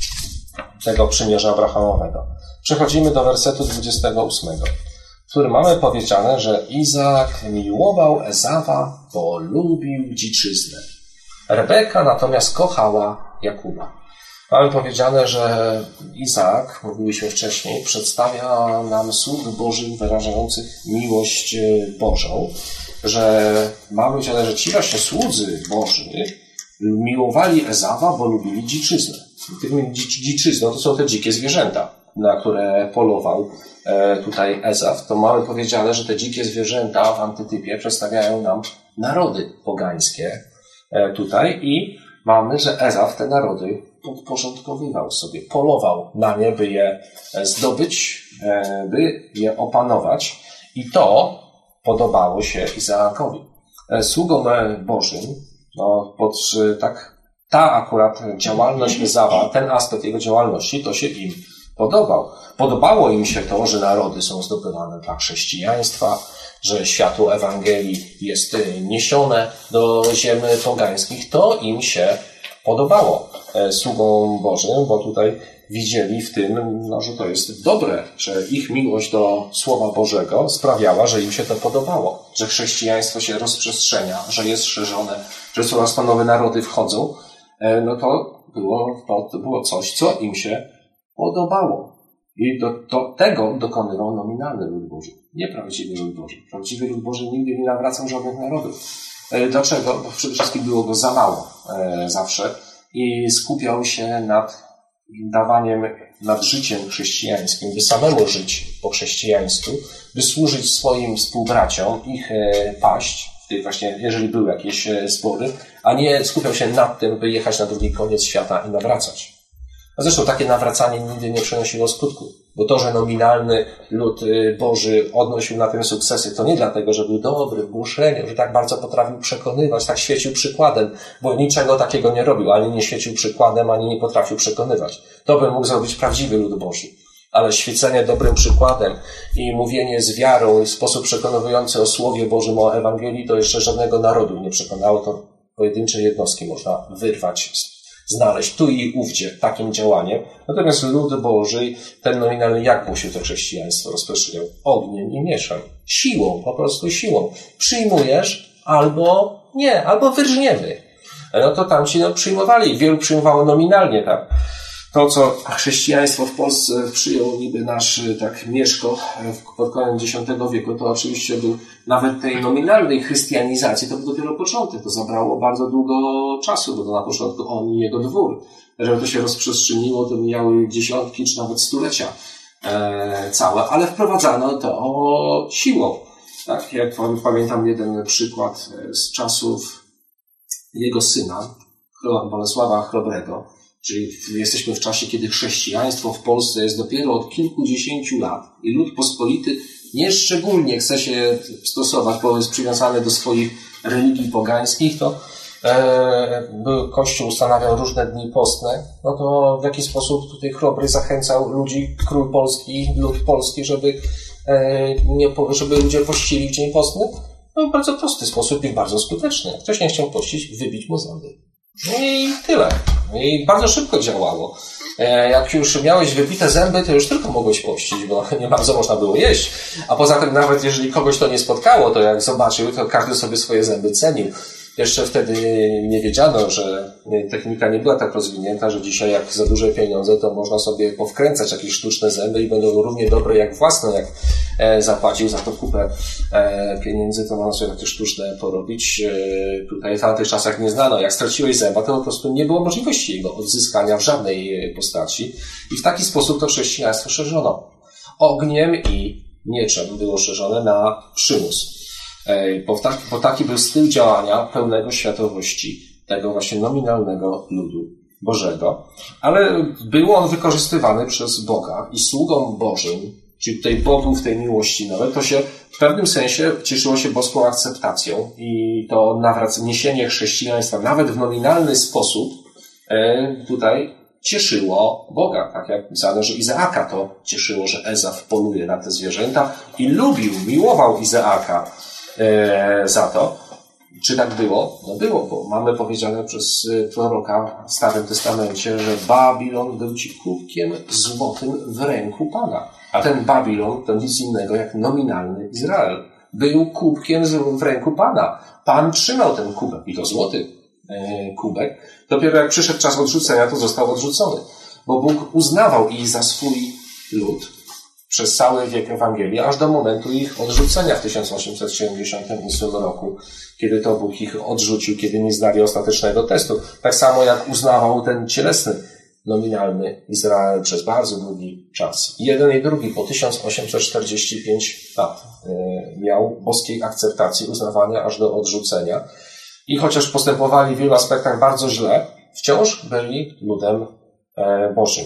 tego przymierza Abrahamowego. Przechodzimy do wersetu dwudziestego ósmego, w którym mamy powiedziane, że Izaak miłował Ezawa, bo lubił dziczyznę. Rebeka natomiast kochała Jakuba. Mamy powiedziane, że Izaak, mówiliśmy wcześniej, przedstawia nam sług Bożych wyrażających miłość Bożą, że mamy powiedziane, że ci właśnie słudzy Boży miłowali Ezawa, bo lubili dziczyznę. Tym dziczyzną to są te dzikie zwierzęta, na które polował tutaj Ezaw. To mamy powiedziane, że te dzikie zwierzęta w antytypie przedstawiają nam narody pogańskie tutaj i mamy, że Ezaw te narody podporządkowywał sobie, polował na nie, by je zdobyć, by je opanować i to podobało się Izaakowi. Sługom Bożym, no, pod, tak, ta akurat działalność Ezawa, ten aspekt jego działalności, to się im podobał. Podobało im się to, że narody są zdobywane dla chrześcijaństwa, że światło Ewangelii jest niesione do ziem pogańskich. To im się podobało sługom Bożym, bo tutaj widzieli w tym, no, że to jest dobre, że ich miłość do Słowa Bożego sprawiała, że im się to podobało, że chrześcijaństwo się rozprzestrzenia, że jest szerzone, że coraz to nowe narody wchodzą, no to było, to było coś, co im się podobało. I do, do tego dokonywał nominalny lud Boży, nie prawdziwy lud Boży. Prawdziwy lud Boży nigdy nie nawracał żadnych narodów. Dlaczego? Bo przede wszystkim było go za mało e, zawsze i skupiał się nad dawaniem, nad życiem chrześcijańskim, by samemu żyć po chrześcijaństwu, by służyć swoim współbraciom, ich e, paść, właśnie jeżeli były jakieś spory, a nie skupiał się nad tym, by jechać na drugi koniec świata i nawracać. A zresztą takie nawracanie nigdy nie przynosiło skutku, bo to, że nominalny lud Boży odnosił na tym sukcesy, to nie dlatego, że był dobry w głoszeniu, że tak bardzo potrafił przekonywać, tak świecił przykładem, bo niczego takiego nie robił, ani nie świecił przykładem, ani nie potrafił przekonywać. To by mógł zrobić prawdziwy lud Boży. Ale świecenie dobrym przykładem i mówienie z wiarą w sposób przekonujący o Słowie Bożym, o Ewangelii, to jeszcze żadnego narodu nie przekonało. To pojedyncze jednostki można wyrwać, znaleźć tu i ówdzie takim działaniem. Natomiast lud Boży, ten nominalny, jak mu się to chrześcijaństwo rozprzestrzeniał? Ogniem i mieczem. Siłą, po prostu siłą. Przyjmujesz albo nie, albo wyrżniemy. No to tamci no, przyjmowali. Wielu przyjmowało nominalnie, tak? To, co chrześcijaństwo w Polsce przyjął niby nasz tak Mieszko pod koniec dziesiątego wieku, to oczywiście był nawet tej nominalnej chrystianizacji, to był dopiero początek. To zabrało bardzo długo czasu, bo to na początku on i jego dwór. Żeby to się rozprzestrzeniło, to mijały dziesiątki czy nawet stulecia e, całe, ale wprowadzano to siłą. Tak, jak pamiętam jeden przykład z czasów jego syna, Bolesława Chrobrego. Czyli jesteśmy w czasie, kiedy chrześcijaństwo w Polsce jest dopiero od kilkudziesięciu lat i lud pospolity nieszczególnie chce się stosować, bo jest przywiązany do swoich religii pogańskich, to e, Kościół ustanawiał różne dni postne, no to w jaki sposób tutaj Chrobry zachęcał ludzi, król polski, lud polski, żeby, e, nie, żeby ludzie pościli w dzień postny? No w bardzo prosty sposób i bardzo skuteczny. Jak ktoś nie chciał pościć, wybić mu zęby. No i tyle. I bardzo szybko działało. Jak już miałeś wybite zęby, to już tylko mogłeś pościć, bo nie bardzo można było jeść. A poza tym nawet jeżeli kogoś to nie spotkało, to jak zobaczył, to każdy sobie swoje zęby cenił. Jeszcze wtedy nie wiedziano, że technika nie była tak rozwinięta, że dzisiaj jak za duże pieniądze, to można sobie powkręcać jakieś sztuczne zęby i będą równie dobre jak własne. Jak zapłacił za to kupę pieniędzy, to można sobie takie sztuczne porobić. Tutaj w tamtych czasach nie znano. Jak straciłeś zęba, to po prostu nie było możliwości jego odzyskania w żadnej postaci. I w taki sposób to chrześcijaństwo szerzono. Ogniem i mieczem było szerzone na przymus. Bo taki, bo taki był styl działania pełnego światowości tego właśnie nominalnego ludu Bożego, ale był on wykorzystywany przez Boga i sługom Bożym, czyli tutaj Bogu w tej miłości nawet, to się w pewnym sensie cieszyło się boską akceptacją i to nawrac- niesienie chrześcijaństwa nawet w nominalny sposób tutaj cieszyło Boga. Tak jak pisano, że Izaaka to cieszyło, że Ezaf poluje na te zwierzęta i lubił, miłował Izaaka e, za to. Czy tak było? No było, bo mamy powiedziane przez proroka w Starym Testamencie, że Babilon był ci kubkiem złotym w ręku Pana. A ten Babilon to nic innego jak nominalny Izrael. Był kubkiem w ręku Pana. Pan trzymał ten kubek i to złoty e, kubek. Dopiero jak przyszedł czas odrzucenia, to został odrzucony. Bo Bóg uznawał ich za swój lud przez cały wiek Ewangelii, aż do momentu ich odrzucenia w tysiąc osiemset siedemdziesiątym ósmym roku, kiedy to Bóg ich odrzucił, kiedy nie zdali ostatecznego testu. Tak samo jak uznawał ten cielesny, nominalny Izrael przez bardzo długi czas. Jeden i drugi po tysiąc osiemset czterdzieści pięć lat miał boskiej akceptacji, uznawania aż do odrzucenia. I chociaż postępowali w wielu aspektach bardzo źle, wciąż byli ludem Bożym.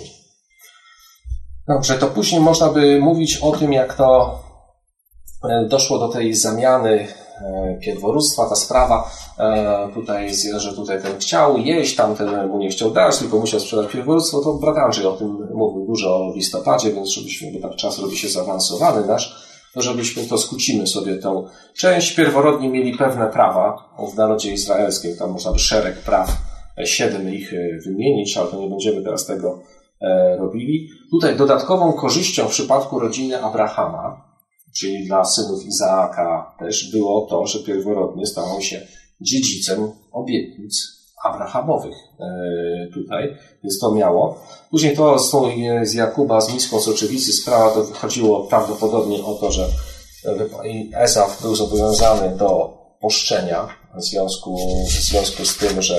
Dobrze, to później można by mówić o tym, jak to doszło do tej zamiany pierworództwa, ta sprawa tutaj, że tutaj ten chciał jeść, tamten mu nie chciał dać, tylko musiał sprzedać pierworództwo, to brat Andrzej o tym mówił dużo w listopadzie, więc żebyśmy, bo tak czas robi się zaawansowany nasz, to żebyśmy to skrócimy sobie tą część. Pierworodni mieli pewne prawa w narodzie izraelskim, tam można by szereg praw, siedem ich wymienić, ale to nie będziemy teraz tego robili. Tutaj dodatkową korzyścią w przypadku rodziny Abrahama, czyli dla synów Izaaka też było to, że pierworodny stał się dziedzicem obietnic Abrahamowych tutaj, więc to miało. Później to z Jakuba z miską soczewicy sprawa to chodziło prawdopodobnie o to, że Ezaf był zobowiązany do poszczenia w związku, w związku z tym, że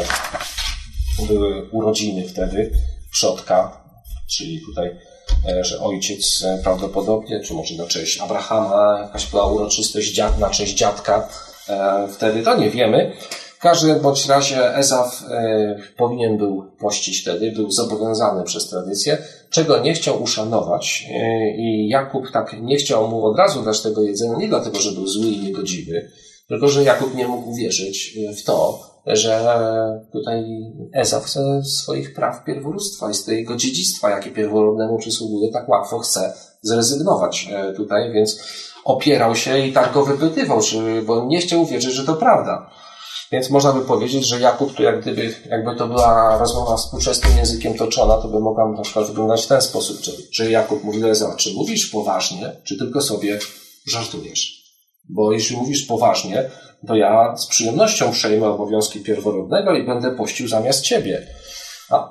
były urodziny wtedy przodka, czyli tutaj, że ojciec prawdopodobnie, czy może na cześć Abrahama, jakaś była uroczystość dziad, na cześć dziadka, wtedy to nie wiemy. W każdym bądź razie Ezaf powinien był pościć wtedy, był zobowiązany przez tradycję, czego nie chciał uszanować i Jakub tak nie chciał mu od razu dać tego jedzenia, nie dlatego, że był zły i niegodziwy, tylko że Jakub nie mógł uwierzyć w to, że tutaj Ezaf chce swoich praw pierworództwa i z tego dziedzictwa, jakie pierworodnemu przysługuje, tak łatwo chce zrezygnować tutaj, więc opierał się i tak go wypytywał, bo nie chciał uwierzyć, że to prawda. Więc można by powiedzieć, że Jakub tu jak gdyby, jakby to była rozmowa współczesnym językiem toczona, to by mogła na przykład wyglądać w ten sposób, że Jakub mówi do Ezafa, czy mówisz poważnie, czy tylko sobie żartujesz? Bo jeśli mówisz poważnie, to ja z przyjemnością przejmę obowiązki pierworodnego i będę pościł zamiast ciebie. A,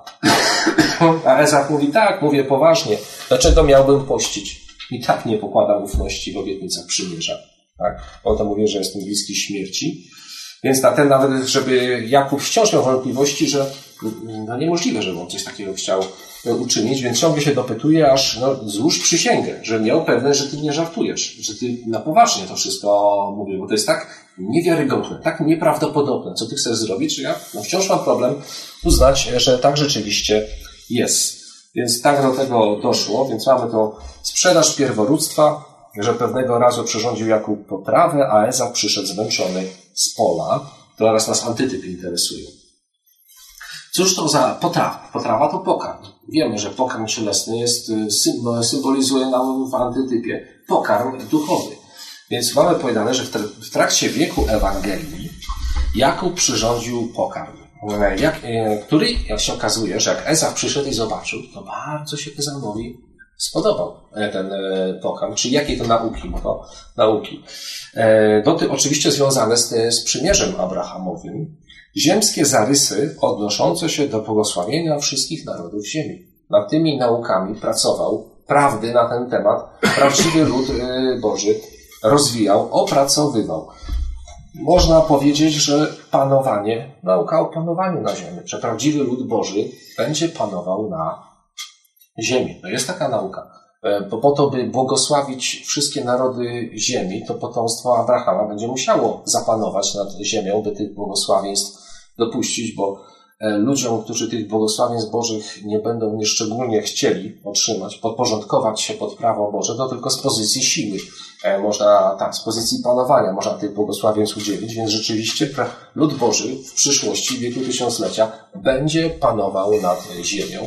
a Ezaf mówi, tak, mówię poważnie. Dlaczego miałbym pościć? I tak nie pokładam ufności w obietnicach przymierza. Tak? On to mówi, że jestem bliski śmierci. Więc na ten nawet, żeby Jakub wciąż miał wątpliwości, że no niemożliwe, żeby on coś takiego chciał uczynić, więc ciągle się dopytuje, aż no, złóż przysięgę, że miał pewność, że ty nie żartujesz, że ty na poważnie to wszystko mówisz, bo to jest tak niewiarygodne, tak nieprawdopodobne, co ty chcesz zrobić, że ja no, wciąż mam problem uznać, że tak rzeczywiście jest. Więc tak do tego doszło, więc mamy to sprzedaż pierworództwa, że pewnego razu przyrządził Jakub potrawę, a Ezaf przyszedł zmęczony z pola. To teraz nas antytypy interesują. Cóż to za potrawa? Potrawa to pokarm. Wiemy, że pokarm cielesny jest, symbolizuje nam w antytypie pokarm duchowy. Więc mamy powiedziane, że w trakcie wieku Ewangelii Jakub przyrządził pokarm, jak, który, jak się okazuje, że jak Ezaf przyszedł i zobaczył, to bardzo się Ezafowi spodobał ten pokarm, czyli jakie to nauki, bo to nauki. Doty oczywiście związane z, z przymierzem abrahamowym, ziemskie zarysy odnoszące się do błogosławienia wszystkich narodów ziemi. Nad tymi naukami pracował, prawdy na ten temat prawdziwy lud Boży rozwijał, opracowywał. Można powiedzieć, że panowanie, nauka o panowaniu na ziemi, że prawdziwy lud Boży będzie panował na ziemi. To jest taka nauka. Bo po to, by błogosławić wszystkie narody ziemi, to potomstwo Abrahama będzie musiało zapanować nad ziemią, by tych błogosławieństw dopuścić, bo ludziom, którzy tych błogosławieństw Bożych nie będą nieszczególnie chcieli otrzymać, podporządkować się pod prawo Boże, to tylko z pozycji siły. Można, tak, z pozycji panowania można tych błogosławieństw udzielić, więc rzeczywiście lud Boży w przyszłości, w wieku tysiąclecia, będzie panował nad ziemią.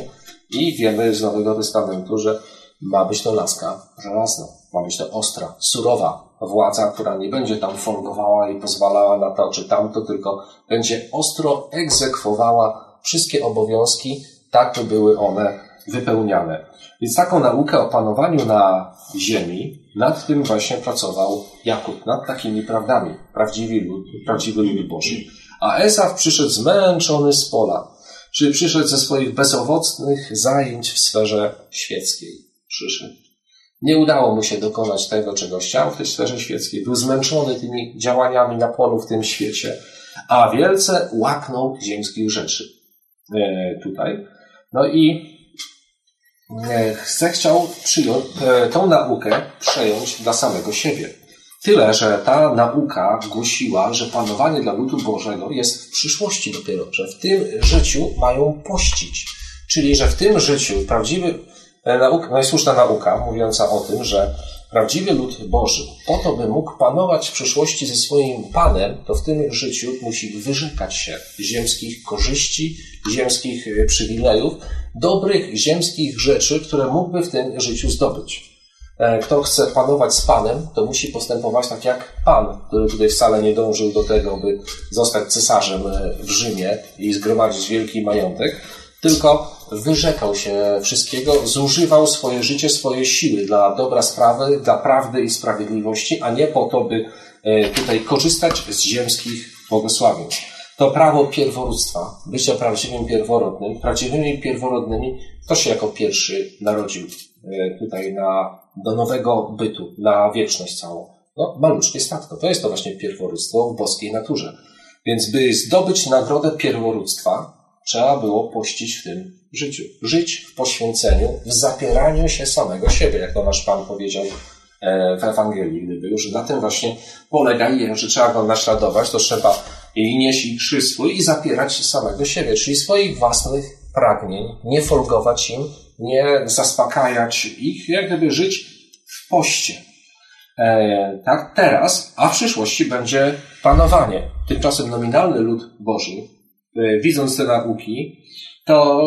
I wiemy z Nowego Testamentu, że ma być to laska żelazna. Ma być to ostra, surowa władza, która nie będzie tam folgowała i pozwalała na to czy tamto, tylko będzie ostro egzekwowała wszystkie obowiązki, tak by były one wypełniane. Więc taką naukę o panowaniu na ziemi, nad tym właśnie pracował Jakub, nad takimi prawdami, prawdziwy lud, prawdziwy lud Boży. A Esaw przyszedł zmęczony z pola, czyli przyszedł ze swoich bezowocnych zajęć w sferze świeckiej. Przyszedł. Nie udało mu się dokonać tego, czego chciał w tej sferze świeckiej. Był zmęczony tymi działaniami na polu w tym świecie, a wielce łaknął ziemskich rzeczy e, tutaj. No i e, zechciał przyjąć, e, tą naukę przejąć dla samego siebie. Tyle, że ta nauka głosiła, że panowanie dla ludu Bożego jest w przyszłości dopiero, że w tym życiu mają pościć. Czyli, że w tym życiu prawdziwy Nauka, najsłuszna nauka mówiąca o tym, że prawdziwy lud Boży po to, by mógł panować w przyszłości ze swoim Panem, to w tym życiu musi wyrzekać się ziemskich korzyści, ziemskich przywilejów, dobrych ziemskich rzeczy, które mógłby w tym życiu zdobyć. Kto chce panować z Panem, to musi postępować tak jak Pan, który tutaj wcale nie dążył do tego, by zostać cesarzem w Rzymie i zgromadzić wielki majątek, tylko wyrzekał się wszystkiego, zużywał swoje życie, swoje siły dla dobra sprawy, dla prawdy i sprawiedliwości, a nie po to, by tutaj korzystać z ziemskich błogosławieństw. To prawo pierworództwa, bycia prawdziwym pierworodnym, prawdziwymi pierworodnymi, kto się jako pierwszy narodził tutaj na, do nowego bytu, na wieczność całą. No, maluczkie statko. To jest to właśnie pierworództwo w boskiej naturze. Więc by zdobyć nagrodę pierworództwa, trzeba było pościć w tym życiu. Żyć w poświęceniu, w zapieraniu się samego siebie, jak to nasz Pan powiedział w Ewangelii, gdy był, że na tym właśnie polega i że trzeba go naśladować, to trzeba i nieść i krzyż swój i zapierać się samego siebie, czyli swoich własnych pragnień, nie folgować im, nie zaspokajać ich, jak gdyby żyć w poście. E, tak teraz, a w przyszłości będzie panowanie. Tymczasem nominalny lud Boży, widząc te nauki, to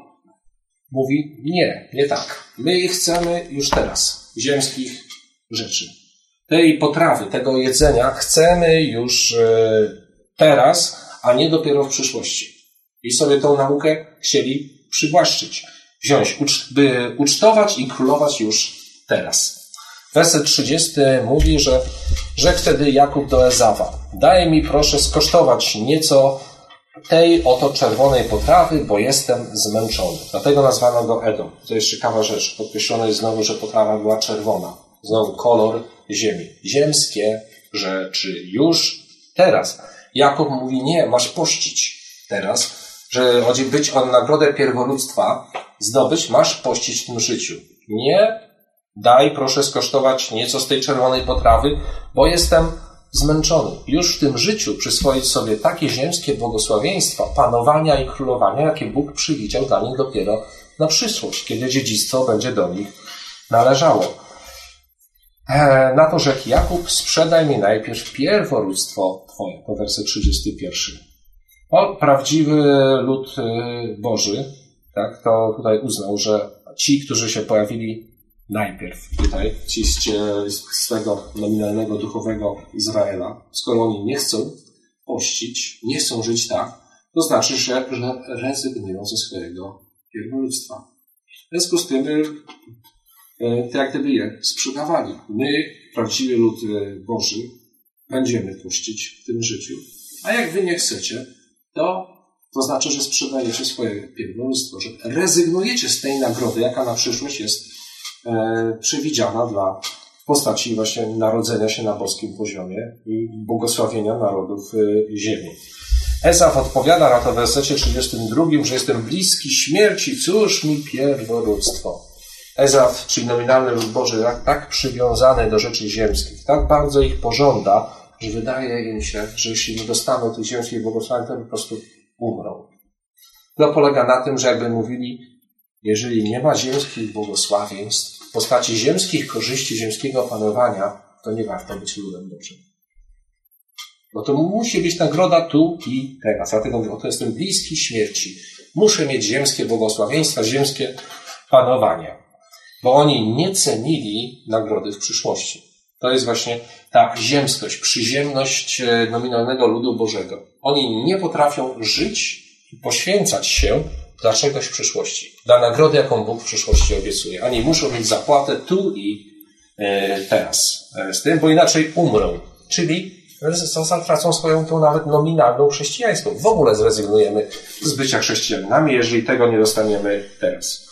mówi nie, nie tak. My chcemy już teraz ziemskich rzeczy. Tej potrawy, tego jedzenia chcemy już teraz, a nie dopiero w przyszłości. I sobie tą naukę chcieli przywłaszczyć, wziąć, by ucztować i królować już teraz. Werset trzydziesty mówi, że rzekł wtedy Jakub do Ezawa: daj mi proszę skosztować nieco tej oto czerwonej potrawy, bo jestem zmęczony. Dlatego nazwano go Edom. To jest ciekawa rzecz. Podkreślone jest znowu, że potrawa była czerwona. Znowu kolor ziemi. Ziemskie rzeczy już teraz. Jakub mówi: nie, masz pościć teraz, że chodzi być o nagrodę pierworództwa, zdobyć, masz pościć w tym życiu. Nie, daj proszę skosztować nieco z tej czerwonej potrawy, bo jestem zmęczony. Już w tym życiu przyswoić sobie takie ziemskie błogosławieństwa, panowania i królowania, jakie Bóg przewidział dla nich dopiero na przyszłość, kiedy dziedzictwo będzie do nich należało. Na to rzekł Jakub: sprzedaj mi najpierw pierworództwo Twoje. To werset trzydziesty pierwszy. O, prawdziwy lud Boży, tak, to tutaj uznał, że ci, którzy się pojawili najpierw tutaj, ci z swego nominalnego duchowego Izraela, skoro oni nie chcą pościć, nie chcą żyć tak, to znaczy, że, że rezygnują ze swojego pierworództwa. W związku z tym to jak gdyby je sprzedawali. My, prawdziwy lud Boży, będziemy pościć w tym życiu, a jak wy nie chcecie, to to znaczy, że sprzedajecie swoje pierworództwo, że rezygnujecie z tej nagrody, jaka na przyszłość jest e, przewidziana dla w postaci właśnie narodzenia się na boskim poziomie i błogosławienia narodów e, ziemi. Esaw odpowiada na to w wersecie trzydziestym drugim, że jestem bliski śmierci, cóż mi pierworództwo. Esaw, czyli nominalny lud Boży, tak, tak przywiązany do rzeczy ziemskich, tak bardzo ich pożąda, że wydaje im się, że jeśli nie dostaną tych ziemskich błogosławień, to po prostu umrą. To polega na tym, że jakby mówili, jeżeli nie ma ziemskich błogosławieństw w postaci ziemskich korzyści, ziemskiego panowania, to nie warto być ludem Bożym. Bo to musi być nagroda tu i teraz. Dlatego mówię, oto jestem bliski śmierci. Muszę mieć ziemskie błogosławieństwa, ziemskie panowanie. Bo oni nie cenili nagrody w przyszłości. To jest właśnie ta ziemskość, przyziemność nominalnego ludu Bożego. Oni nie potrafią żyć i poświęcać się dla czegoś w przyszłości. Dla nagrody, jaką Bóg w przyszłości obiecuje. Oni muszą mieć zapłatę tu i teraz z tym, bo inaczej umrą. Czyli zatracą swoją tą nawet nominalną chrześcijaństwo. W ogóle zrezygnujemy z bycia chrześcijanami, jeżeli tego nie dostaniemy teraz.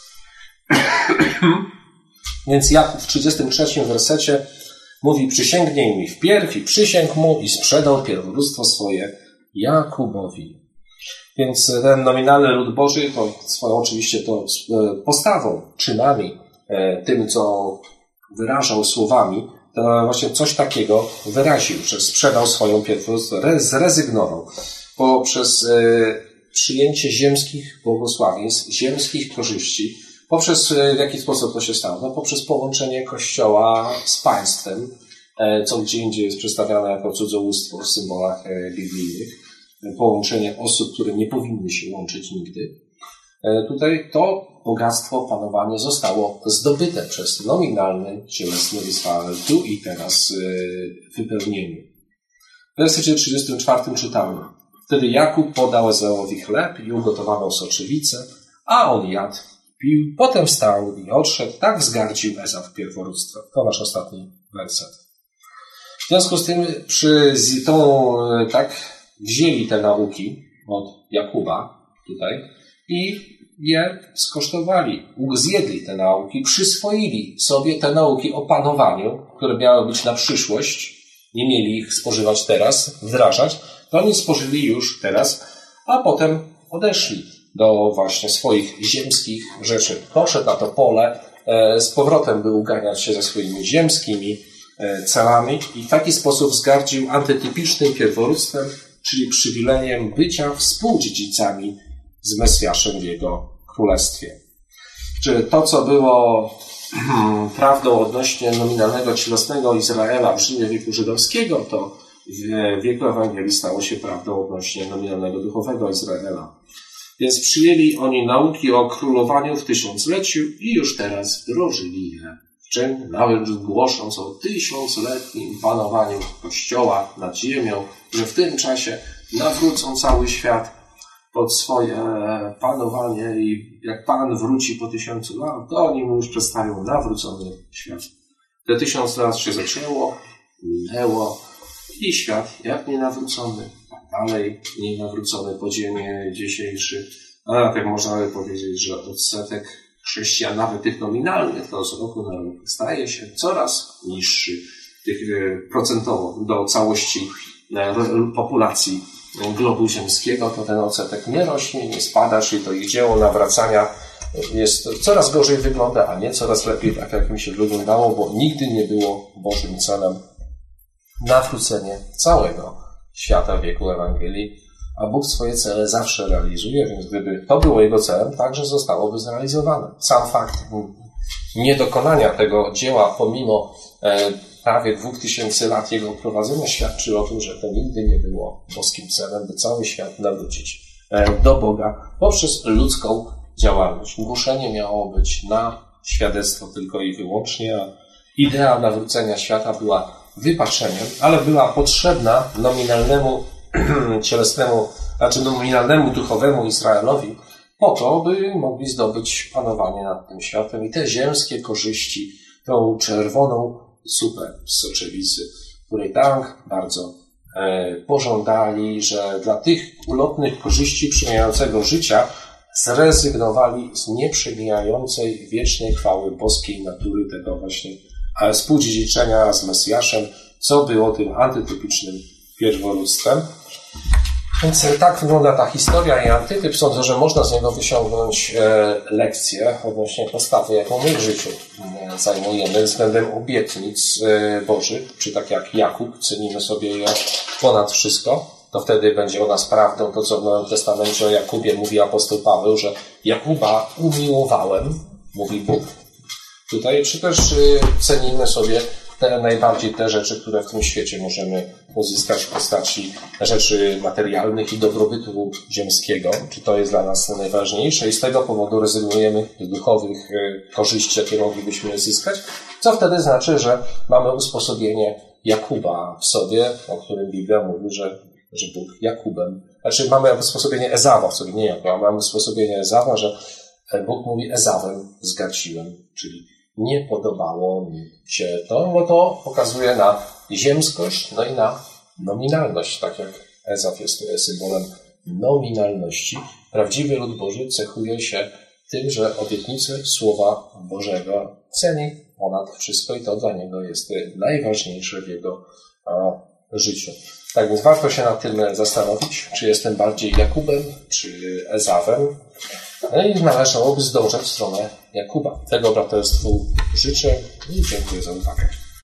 Więc Jakub w trzydziestym trzecim wersecie mówi: przysięgnij mi wpierw i przysięgł mu i sprzedał pierworództwo swoje Jakubowi. Więc ten nominalny lud Boży, to swoją oczywiście to postawą, czynami, tym, co wyrażał słowami, to właśnie coś takiego wyraził, że sprzedał swoją pierworództwo, zrezygnował poprzez przyjęcie ziemskich błogosławieństw, ziemskich korzyści. Poprzez, w jaki sposób to się stało? No, poprzez połączenie Kościoła z państwem, co gdzie indziej jest przedstawiane jako cudzołóstwo w symbolach biblijnych. Połączenie osób, które nie powinny się łączyć nigdy. Tutaj to bogactwo, panowanie zostało zdobyte przez nominalny, cielesny Izrael tu i teraz w wypełnieniu. W wersecie trzydziestym czwartym czytamy: wtedy Jakub podał Ezaowi chleb i ugotowaną soczewicę, a on jadł, pił, potem wstał i odszedł, tak wzgardził Ezau pierworództwo. To nasz ostatni werset. W związku z tym przy tą, tak wzięli te nauki od Jakuba tutaj i je skosztowali, zjedli te nauki, przyswoili sobie te nauki o panowaniu, które miały być na przyszłość, nie mieli ich spożywać teraz, wdrażać, to oni spożyli już teraz, a potem odeszli do właśnie swoich ziemskich rzeczy. Poszedł na to pole, z powrotem by uganiać się ze swoimi ziemskimi celami i w taki sposób wzgardził antytypicznym pierworództwem, czyli przywilejem bycia współdziedzicami z Mesjaszem w Jego Królestwie. Czy to, co było prawdą odnośnie nominalnego, cielesnego Izraela w Rzymie wieku żydowskiego, to w wieku Ewangelii stało się prawdą odnośnie nominalnego duchowego Izraela. Więc przyjęli oni nauki o królowaniu w tysiącleciu i już teraz wdrożyli je. W czym? Nawet głosząc o tysiącletnim panowaniu Kościoła nad ziemią, że w tym czasie nawrócą cały świat pod swoje panowanie i jak Pan wróci po tysiącu lat, to oni mu już przedstawią nawrócony świat. Te tysiąc lat się zaczęło, minęło i świat jak nienawrócony, tak dalej nienawrócony po dzień dzisiejszy. A tak można by powiedzieć, że odsetek chrześcijan, nawet tych nominalnych, to z roku na rok staje się coraz niższy tych procentowo do całości populacji globu ziemskiego, to ten odsetek nie rośnie, nie spada, czyli to ich dzieło nawracania jest coraz gorzej wygląda, a nie coraz lepiej, tak jak mi się wyglądało, bo nigdy nie było Bożym celem nawrócenie całego świata w wieku Ewangelii, a Bóg swoje cele zawsze realizuje, więc gdyby to było Jego celem, także zostałoby zrealizowane. Sam fakt niedokonania tego dzieła pomimo prawie dwóch tysięcy lat Jego prowadzenia świadczy o tym, że to nigdy nie było boskim celem, by cały świat nawrócić do Boga poprzez ludzką działalność. Głoszenie miało być na świadectwo tylko i wyłącznie, a idea nawrócenia świata była wypaczeniem, ale była potrzebna nominalnemu cielesnemu, znaczy nominalnemu duchowemu Izraelowi po to, by mogli zdobyć panowanie nad tym światem i te ziemskie korzyści, tą czerwoną zupę z soczewicy, której tak bardzo e, pożądali, że dla tych ulotnych korzyści przemijającego życia zrezygnowali z nieprzemijającej wiecznej chwały boskiej natury tego właśnie współdziedziczenia z Mesjaszem, co było tym antytypicznym pierworództwem. Więc tak wygląda ta historia i antytyp. Sądzę, że można z niego wyciągnąć lekcję odnośnie postawy, jaką my w życiu zajmujemy względem obietnic Bożych, czy tak jak Jakub, cenimy sobie je ponad wszystko, to wtedy będzie o nas prawdą to, co w Nowym Testamencie o Jakubie mówi apostoł Paweł, że Jakuba umiłowałem, mówi Bóg. Tutaj czy też cenimy sobie te najbardziej te rzeczy, które w tym świecie możemy uzyskać w postaci rzeczy materialnych i dobrobytu ziemskiego. Czy to jest dla nas najważniejsze i z tego powodu rezygnujemy z duchowych korzyści, jakie moglibyśmy uzyskać, co wtedy znaczy, że mamy usposobienie Jakuba w sobie, o którym Biblia mówi, że, że Bóg Jakubem. Znaczy mamy usposobienie Ezawa w sobie, nie Jakuba, mamy usposobienie Ezawa, że Bóg mówi Ezawem zgardziłem, czyli nie podobało mi się to, bo to pokazuje na ziemskość, no i na nominalność, tak jak Ezaw jest symbolem nominalności. Prawdziwy lud Boży cechuje się tym, że obietnice Słowa Bożego ceni ponad wszystko i to dla niego jest najważniejsze w jego a, życiu. Tak więc warto się nad tym zastanowić, czy jestem bardziej Jakubem, czy Ezawem. No i należałoby zdążyć w stronę Jakuba. Tego braterstwu życzę i dziękuję za uwagę.